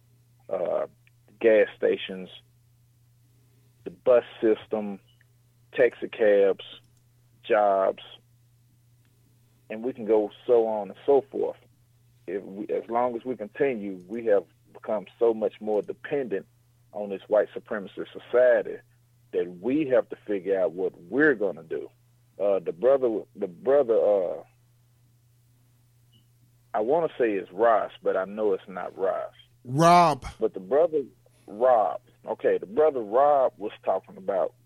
gas stations, the bus system, taxi cabs, jobs, and we can go so on and so forth. As long as we continue, we have become so much more dependent on this white supremacist society that we have to figure out what we're going to do. The brother, I want to say it's Ross, but I know it's not Ross. Rob. But the brother Rob, the brother Rob was talking about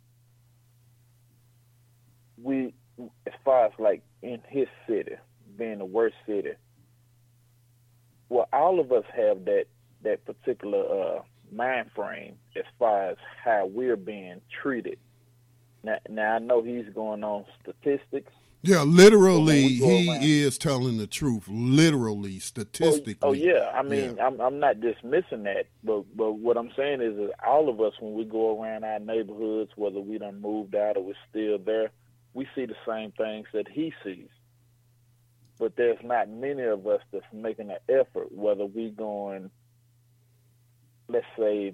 as far as like in his city, being the worst city. Well, all of us have that particular mind frame as far as how we're being treated. Now I know he's going on statistics. Yeah, literally, he is telling the truth. Literally, statistically. Oh yeah. I mean, yeah. I'm not dismissing that, but what I'm saying is that all of us, when we go around our neighborhoods, whether we done moved out or we're still there, we see the same things that he sees. But there's not many of us that's making an effort, whether we going, let's say,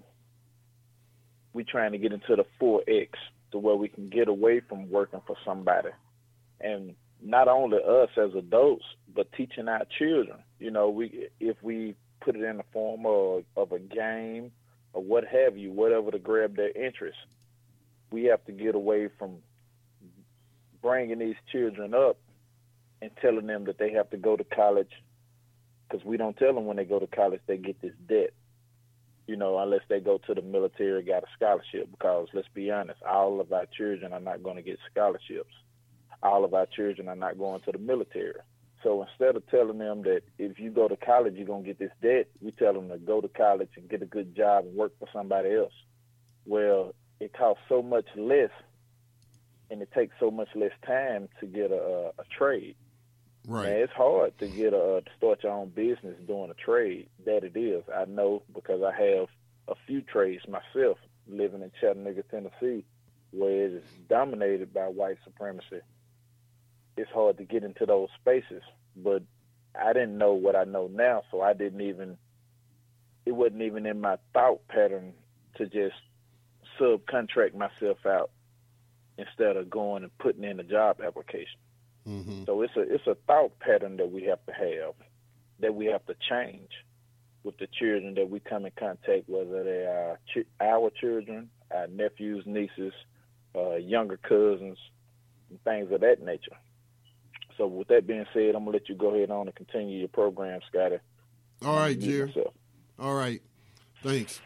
we trying to get into the 4X to where we can get away from working for somebody. And not only us as adults, but teaching our children. You know, if we put it in the form of a game or what have you, whatever to grab their interest, we have to get away from bringing these children up and telling them that they have to go to college, because we don't tell them when they go to college they get this debt, you know, unless they go to the military, got a scholarship, because let's be honest, all of our children are not going to get scholarships. All of our children are not going to the military. So instead of telling them that if you go to college you're going to get this debt, we tell them to go to college and get a good job and work for somebody else. Well, it costs so much less and it takes so much less time to get a trade. Right. Man, it's hard to get to start your own business doing a trade. That it is. I know, because I have a few trades myself living in Chattanooga, Tennessee, where it is dominated by white supremacy. It's hard to get into those spaces, but I didn't know what I know now, so it wasn't even in my thought pattern to just subcontract myself out instead of going and putting in a job application. Mm-hmm. So it's a thought pattern that we have to have, that we have to change with the children that we come in contact, whether they are our children, our nephews, nieces, younger cousins, and things of that nature. So with that being said, I'm going to let you go ahead on and continue your program, Scotty. All right, Jerry. All right. Thanks.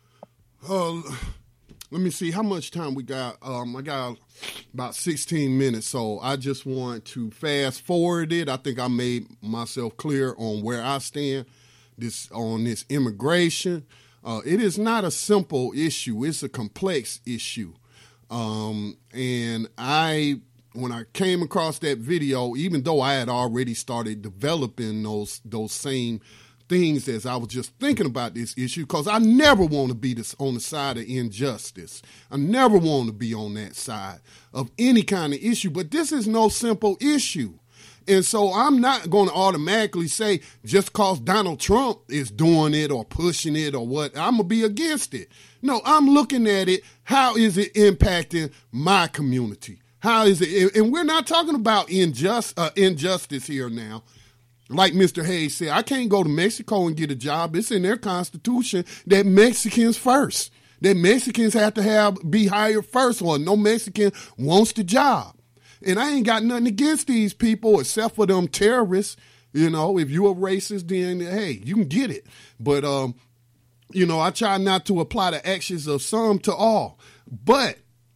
Let me see how much time we got. I got about 16 minutes, so I just want to fast forward it. I think I made myself clear on where I stand on this immigration. It is not a simple issue. It's a complex issue. And when I came across that video, even though I had already started developing those same things as I was just thinking about this issue, because I never want to be on the side of injustice. I never want to be on that side of any kind of issue. But this is no simple issue. And so I'm not going to automatically say just because Donald Trump is doing it or pushing it or what, I'm going to be against it. No, I'm looking at it. How is it impacting my community? How is it? And we're not talking about injustice here now. Like Mr. Hayes said, I can't go to Mexico and get a job. It's in their constitution that Mexicans first, that Mexicans have to be hired first, or no Mexican wants the job. And I ain't got nothing against these people except for them terrorists. You know, if you're a racist, then, hey, you can get it. But, you know, I try not to apply the actions of some to all. But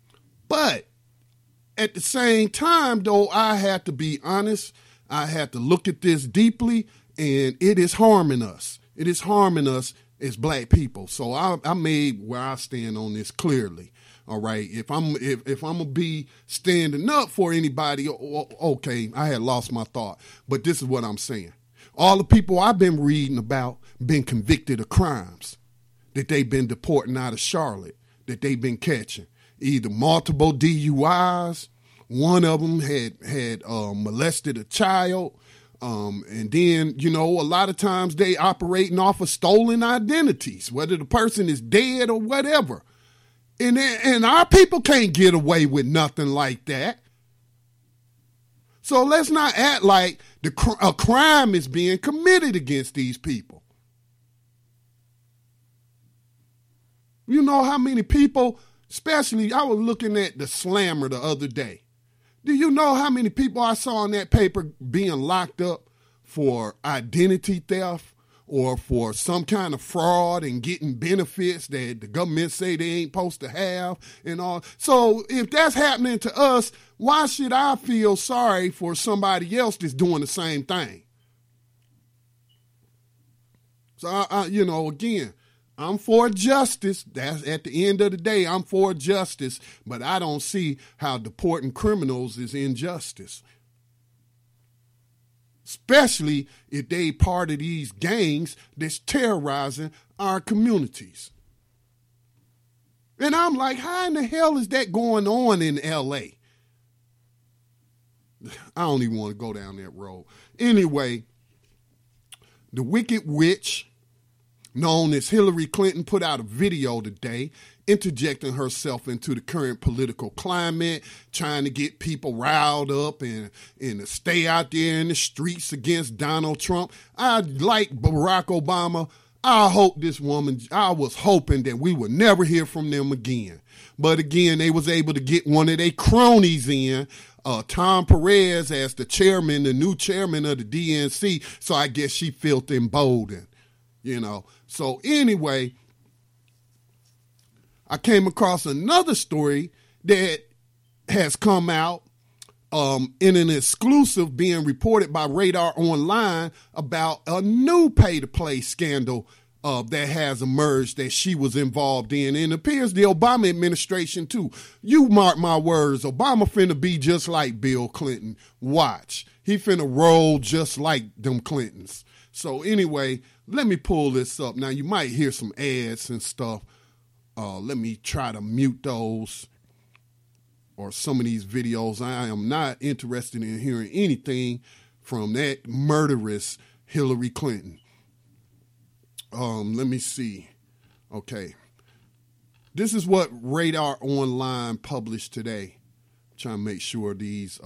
at the same time, though, I have to be honest. I had to look at this deeply, and it is harming us. It is harming us as black people. So I made where I stand on this clearly. All right. If I'm gonna be standing up for anybody, okay, I had lost my thought. But this is what I'm saying. All the people I've been reading about been convicted of crimes that they've been deporting out of Charlotte, that they've been catching. Either multiple DUIs. One of them had molested a child. And then, you know, a lot of times they operating off of stolen identities, whether the person is dead or whatever. And our people can't get away with nothing like that. So let's not act like a crime is being committed against these people. You know how many people, especially, I was looking at the Slammer the other day. Do you know how many people I saw in that paper being locked up for identity theft or for some kind of fraud and getting benefits that the government say they ain't supposed to have and all? So if that's happening to us, why should I feel sorry for somebody else that's doing the same thing? So, you know, again, I'm for justice. That's at the end of the day, I'm for justice, but I don't see how deporting criminals is injustice. Especially if they part of these gangs that's terrorizing our communities. And I'm like, how in the hell is that going on in L.A.? I don't even want to go down that road. Anyway, the Wicked Witch, known as Hillary Clinton, put out a video today interjecting herself into the current political climate, trying to get people riled up and to stay out there in the streets against Donald Trump. I like Barack Obama. I was hoping that we would never hear from them again. But again, they was able to get one of their cronies in, Tom Perez, as the new chairman of the DNC. So I guess she felt emboldened, you know. So anyway, I came across another story that has come out in an exclusive being reported by Radar Online about a new pay-to-play scandal that has emerged that she was involved in. And it appears the Obama administration, too. You mark my words, Obama finna be just like Bill Clinton. Watch. He finna roll just like them Clintons. So anyway, let me pull this up. Now, you might hear some ads and stuff. Let me try to mute those or some of these videos. I am not interested in hearing anything from that murderous Hillary Clinton. Let me see. Okay. This is what Radar Online published today. I'm trying to make sure these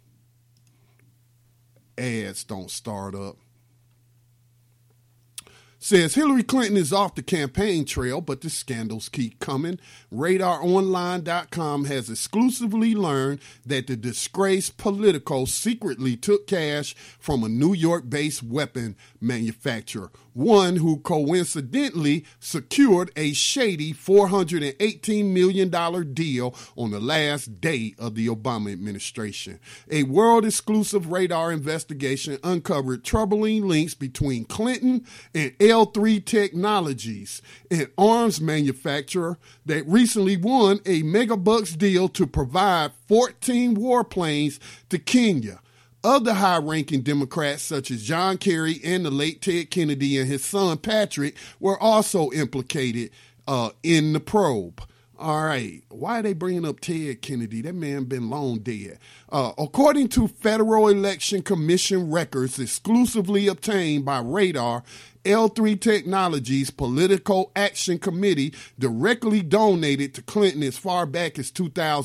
ads don't start up. says Hillary Clinton is off the campaign trail, but the scandals keep coming. RadarOnline.com has exclusively learned that the disgraced Politico secretly took cash from a New York-based weapon manufacturer, one who coincidentally secured a shady $418 million deal on the last day of the Obama administration. A world-exclusive radar investigation uncovered troubling links between Clinton and L3 Technologies, an arms manufacturer that recently won a megabucks deal to provide 14 warplanes to Kenya. Other high-ranking Democrats, such as John Kerry and the late Ted Kennedy and his son Patrick, were also implicated in the probe. All right, why are they bringing up Ted Kennedy? That man been long dead. According to Federal Election Commission records exclusively obtained by Radar, L3 Technologies Political Action Committee directly donated to Clinton as far back as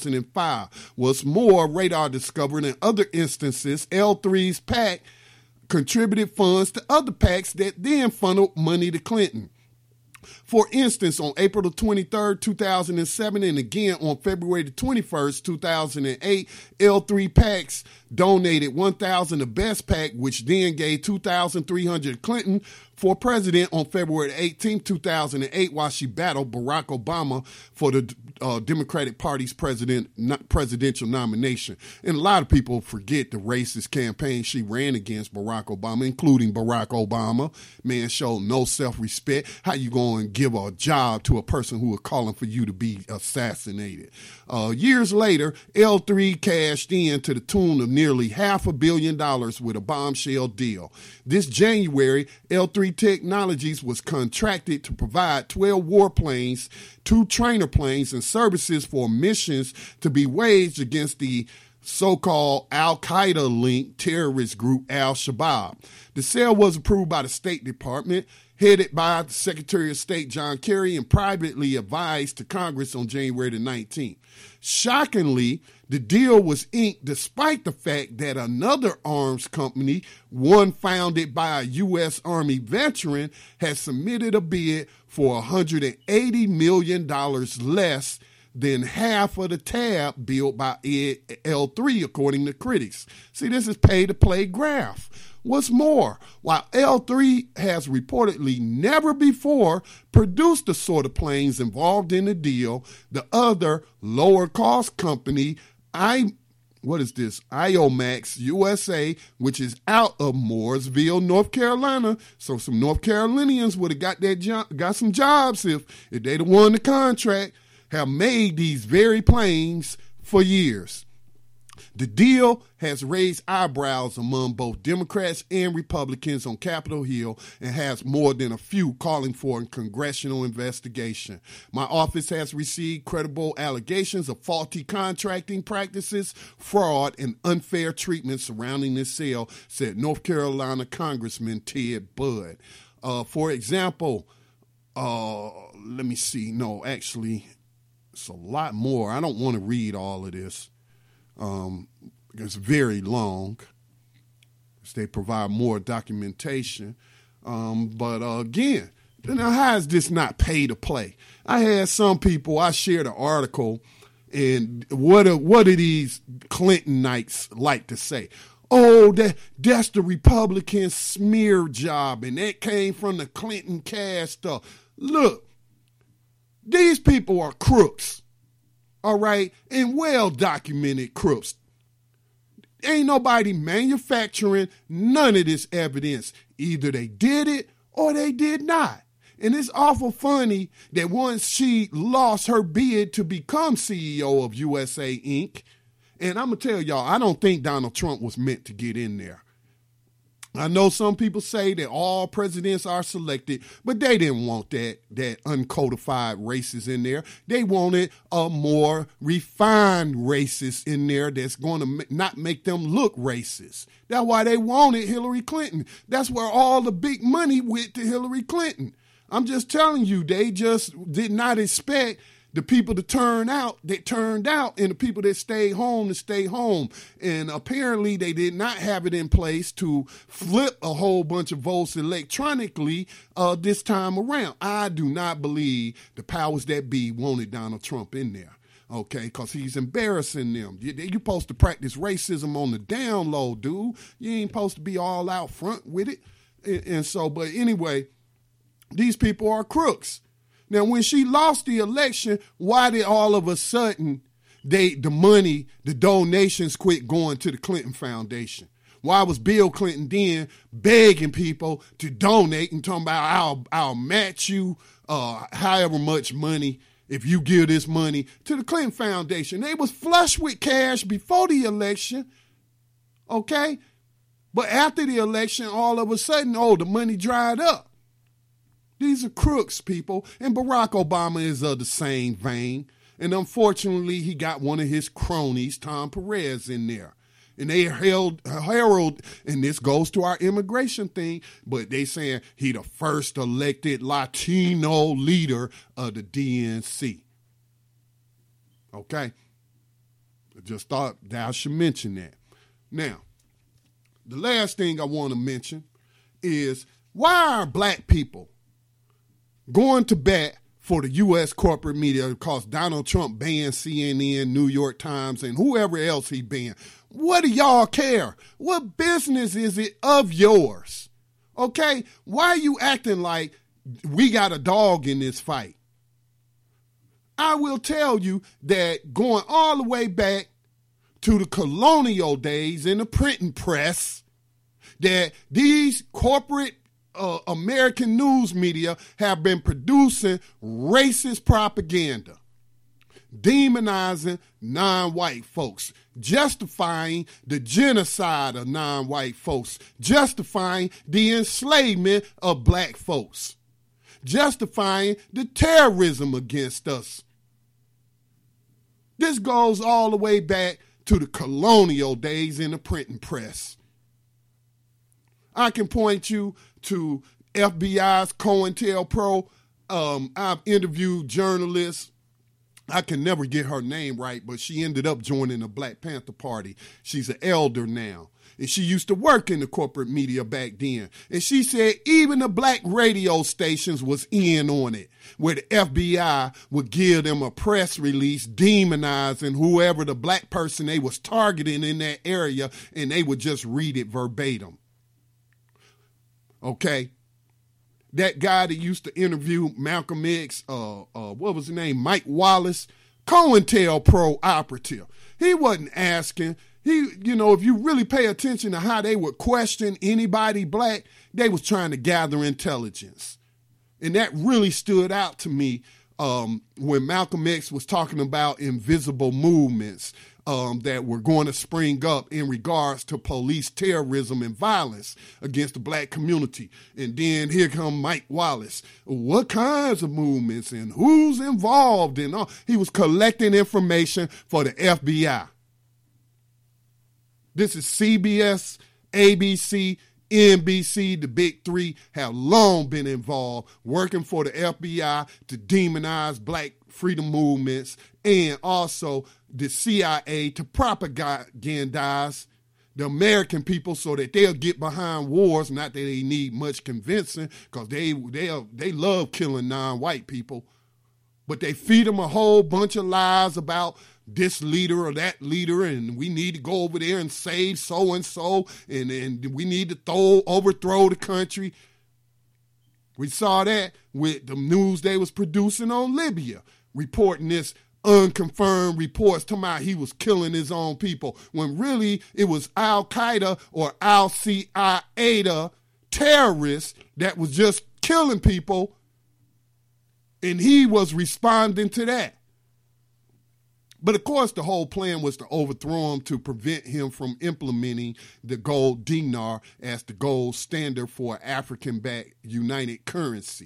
2005. What's more, Radar discovered in other instances L3's PAC contributed funds to other PACs that then funneled money to Clinton. For instance, on April the 23rd, 2007, and again on February the 21st, 2008, L3 PACs donated $1,000 to Best PAC, which then gave $2,300 to Clinton for president on February 18, 2008, while she battled Barack Obama for the Democratic Party's presidential nomination. And a lot of people forget the racist campaign she ran against Barack Obama, including Barack Obama. Man showed no self-respect. How you going to give a job to a person who is calling for you to be assassinated? Years later, L3 cashed in to the tune of nearly $500 million with a bombshell deal. This January, L3 Technologies was contracted to provide 12 warplanes, 2 trainer planes, and services for missions to be waged against the so-called Al-Qaeda-linked terrorist group Al-Shabaab. The sale was approved by the State Department, headed by the Secretary of State John Kerry, and privately advised to Congress on January the 19th. Shockingly, the deal was inked despite the fact that another arms company, one founded by a U.S. Army veteran, had submitted a bid for $180 million less than half of the tab built by L3, according to critics. See, this is pay-to-play graft. What's more, while L3 has reportedly never before produced the sort of planes involved in the deal, the other lower-cost company, IOMAX USA, which is out of Mooresville, North Carolina. So some North Carolinians would have got some jobs if they'd have won the contract, have made these very planes for years. The deal has raised eyebrows among both Democrats and Republicans on Capitol Hill and has more than a few calling for a congressional investigation. My office has received credible allegations of faulty contracting practices, fraud, and unfair treatment surrounding this sale, said North Carolina Congressman Ted Budd. For example, let me see. No, actually, it's a lot more. I don't want to read all of this. It's very long. They provide more documentation. But again, now how is this not pay to play? I had some people, I shared an article, and what do these Clintonites like to say? Oh, that's the Republican smear job, and that came from the Clinton cash stuff. Look, these people are crooks. All right, and well-documented crooks. Ain't nobody manufacturing none of this evidence. Either they did it or they did not. And it's awful funny that once she lost her bid to become CEO of USA Inc., and I'm going to tell y'all, I don't think Donald Trump was meant to get in there. I know some people say that all presidents are selected, but they didn't want that uncodified racist in there. They wanted a more refined racist in there that's going to not make them look racist. That's why they wanted Hillary Clinton. That's where all the big money went to Hillary Clinton. I'm just telling you, they just did not expect The people that turned out, and the people that stayed home to stay home. And apparently they did not have it in place to flip a whole bunch of votes electronically this time around. I do not believe the powers that be wanted Donald Trump in there. Okay, because he's embarrassing them. You're supposed to practice racism on the down low, dude. You ain't supposed to be all out front with it. And so, but anyway, these people are crooks. Now, when she lost the election, why did all of a sudden the donations quit going to the Clinton Foundation? Why was Bill Clinton then begging people to donate and talking about I'll match you however much money if you give this money to the Clinton Foundation? They was flush with cash before the election, okay? But after the election, all of a sudden, the money dried up. These are crooks, people. And Barack Obama is of the same vein. And unfortunately, he got one of his cronies, Tom Perez, in there. And they herald, and this goes to our immigration thing, but they saying he the first elected Latino leader of the DNC. Okay? I just thought that I should mention that. Now, the last thing I want to mention is, why are black people going to bat for the U.S. corporate media because Donald Trump banned CNN, New York Times, and whoever else he banned? What do y'all care? What business is it of yours? Okay? Why are you acting like we got a dog in this fight? I will tell you that going all the way back to the colonial days in the printing press, that these corporate American news media have been producing racist propaganda, demonizing non-white folks, justifying the genocide of non-white folks, justifying the enslavement of black folks, justifying the terrorism against us. This goes all the way back to the colonial days in the printing press. I can point you to FBI's COINTELPRO. I've interviewed journalists. I can never get her name right, but she ended up joining the Black Panther Party. She's an elder now. And she used to work in the corporate media back then. And she said even the black radio stations was in on it, where the FBI would give them a press release demonizing whoever the black person they was targeting in that area, and they would just read it verbatim. Okay? That guy that used to interview Malcolm X, what was his name? Mike Wallace, COINTELPRO operative. He wasn't asking. If you really pay attention to how they would question anybody black, they was trying to gather intelligence. And that really stood out to me when Malcolm X was talking about invisible movements that were going to spring up in regards to police terrorism and violence against the black community. And then here come Mike Wallace. What kinds of movements and who's involved and all? He was collecting information for the FBI. This is CBS, ABC, NBC, the big three have long been involved working for the FBI to demonize black freedom movements, and also the CIA to propagandize the American people so that they'll get behind wars. Not that they need much convincing, because they love killing non-white people, but they feed them a whole bunch of lies about this leader or that leader, and we need to go over there and save so-and-so, and we need to overthrow the country. We saw that with the news they was producing on Libya, reporting this unconfirmed reports talking about he was killing his own people, when really it was Al-Qaeda or Al-Qaeda terrorists that was just killing people, and he was responding to that. But of course, the whole plan was to overthrow him to prevent him from implementing the gold dinar as the gold standard for African-backed united currency.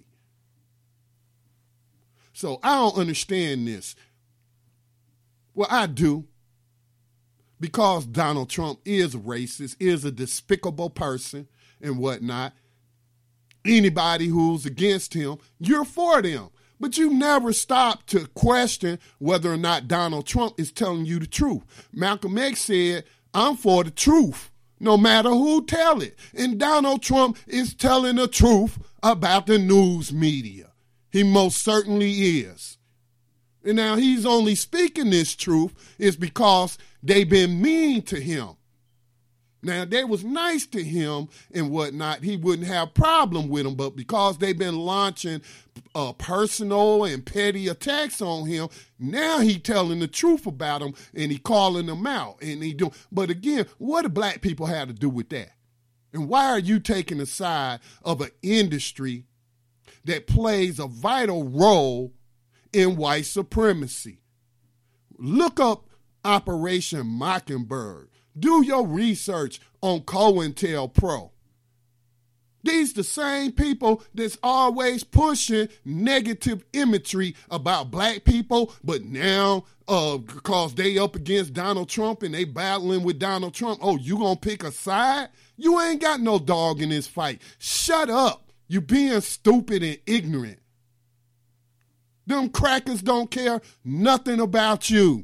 So I don't understand this. Well, I do. Because Donald Trump is a racist, is a despicable person and whatnot. Anybody who's against him, you're for them. But you never stop to question whether or not Donald Trump is telling you the truth. Malcolm X said, I'm for the truth, no matter who tell it. And Donald Trump is telling the truth about the news media. He most certainly is. And now he's only speaking this truth is because they've been mean to him. Now, if they was nice to him and whatnot, he wouldn't have problem with them. But because they've been launching personal and petty attacks on him, now he telling the truth about them and he calling them out. And he do. But again, what do black people have to do with that? And why are you taking the side of an industry that plays a vital role in white supremacy? Look up Operation Mockingbird. Do your research on COINTELPRO. These the same people that's always pushing negative imagery about black people, but now because they up against Donald Trump and they battling with Donald Trump, oh, you gonna pick a side? You ain't got no dog in this fight. Shut up. You being stupid and ignorant. Them crackers don't care nothing about you.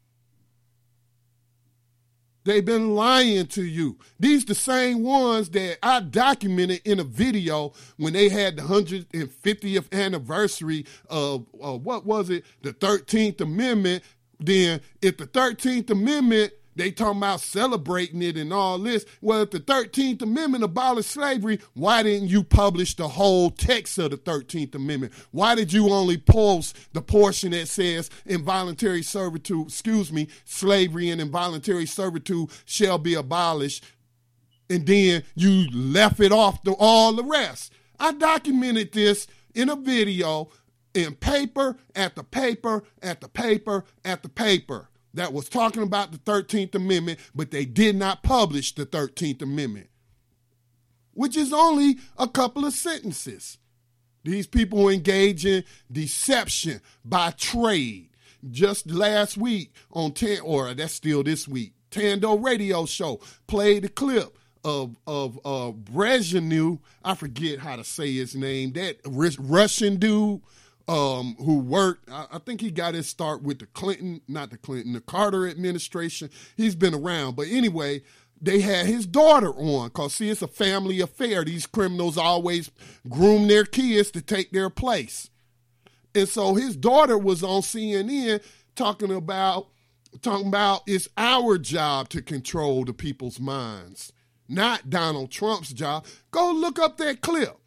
They've been lying to you. These the same ones that I documented in a video when they had the 150th anniversary of, what was it, the 13th Amendment. Then if the 13th Amendment, they talking about celebrating it and all this. Well, if the 13th Amendment abolished slavery, why didn't you publish the whole text of the 13th Amendment? Why did you only post the portion that says involuntary servitude, slavery and involuntary servitude shall be abolished, and then you left it off to all the rest? I documented this in a video in paper after paper after paper after paper that was talking about the 13th Amendment, but they did not publish the 13th Amendment, which is only a couple of sentences. These people engage in deception by trade. Just last week on that's still this week, Tando Radio Show played a clip of Brezhnev. I forget how to say his name. That Russian dude who worked, I think he got his start with the Carter administration. He's been around. But anyway, they had his daughter on because, see, it's a family affair. These criminals always groom their kids to take their place. And so his daughter was on CNN talking about it's our job to control the people's minds, not Donald Trump's job. Go look up that clip.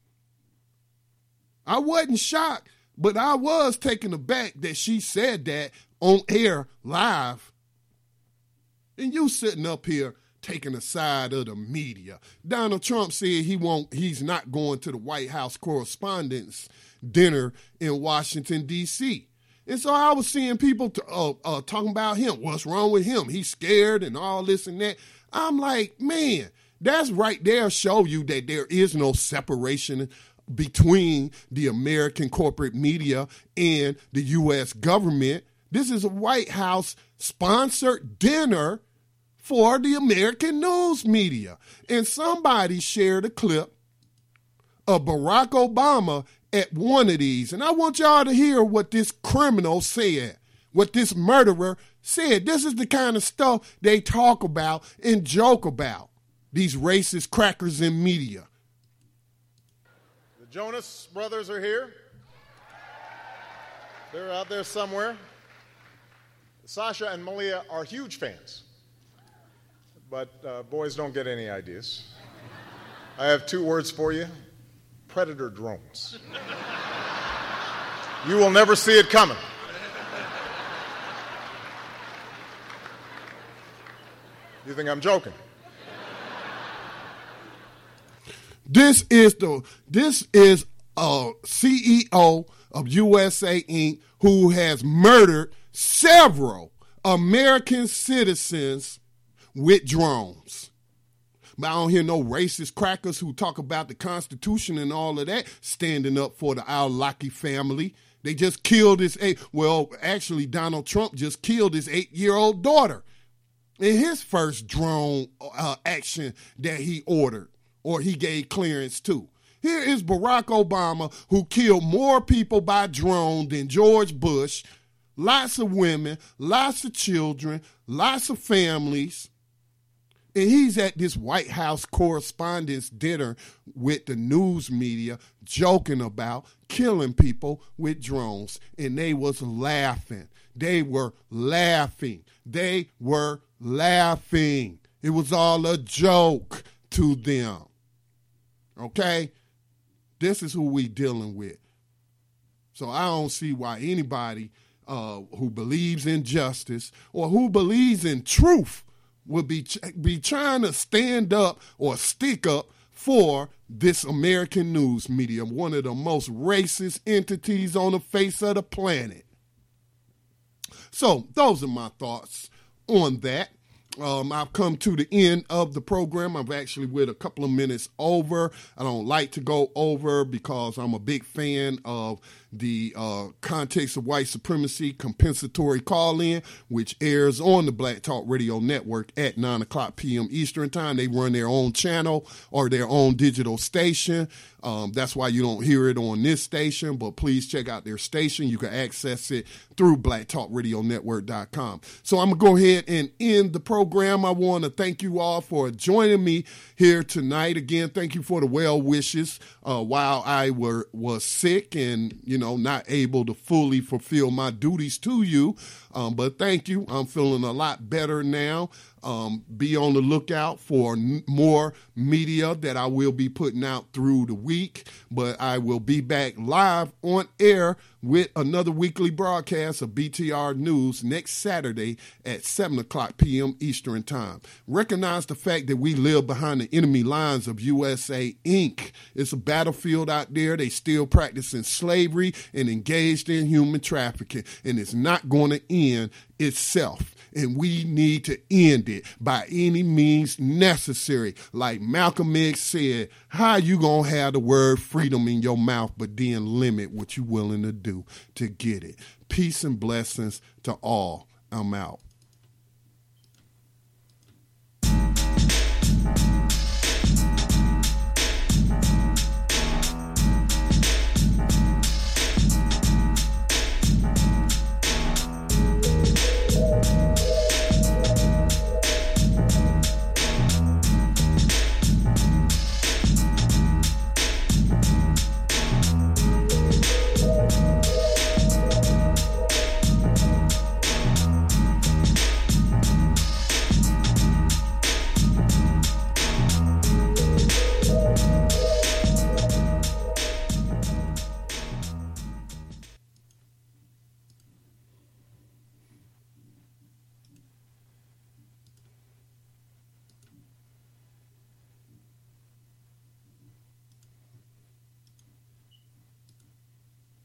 I wasn't shocked, but I was taken aback that she said that on air live. And you sitting up here taking the side of the media. Donald Trump said he's not going to the White House Correspondents' Dinner in Washington, D.C. And so I was seeing people talking about him. What's wrong with him? He's scared and all this and that. I'm like, man, that's right there show you that there is no separation between the American corporate media and the U.S. government. This is a White House sponsored dinner for the American news media. And somebody shared a clip of Barack Obama at one of these. And I want y'all to hear what this criminal said, what this murderer said. This is the kind of stuff they talk about and joke about, these racist crackers in media. The Jonas brothers are here. They're out there somewhere. Sasha and Malia are huge fans. But boys don't get any ideas. I have 2 words for you. Predator drones. You will never see it coming. You think I'm joking? This is a CEO of USA Inc. who has murdered several American citizens with drones. But I don't hear no racist crackers who talk about the Constitution and all of that standing up for the Al-Awlaki family. They just killed actually Donald Trump just killed his 8-year-old daughter in his first drone action that he ordered or he gave clearance to. Here is Barack Obama, who killed more people by drone than George Bush, lots of women, lots of children, lots of families. And he's at this White House Correspondents' Dinner with the news media joking about killing people with drones. And they was laughing. They were laughing. They were laughing. It was all a joke to them. Okay? This is who we dealing with. So I don't see why anybody who believes in justice or who believes in truth would be trying to stand up or stick up for this American news media, one of the most racist entities on the face of the planet. So those are my thoughts on that. I've come to the end of the program. I'm actually with a couple of minutes over. I don't like to go over because I'm a big fan of the Context of White Supremacy compensatory call-in, which airs on the Black Talk Radio Network at 9 o'clock p.m. Eastern Time. They run their own channel or their own digital station. That's why you don't hear it on this station, but please check out their station. You can access it through blacktalkradionetwork.com. So I'm going to go ahead and end the program. I want to thank you all for joining me here tonight. Again, thank you for the well wishes while I was sick and, not able to fully fulfill my duties to you. But thank you. I'm feeling a lot better now. Be on the lookout for more media that I will be putting out through the week, but I will be back live on air with another weekly broadcast of BTR News next Saturday at 7 o'clock p.m. Eastern Time. Recognize the fact that we live behind the enemy lines of USA Inc. It's a battlefield out there. They still practicing slavery and engaged in human trafficking, and it's not going to end itself. And we need to end it by any means necessary. Like Malcolm X said, how you gonna have the word freedom in your mouth but then limit what you willing to do to get it? Peace and blessings to all. I'm out.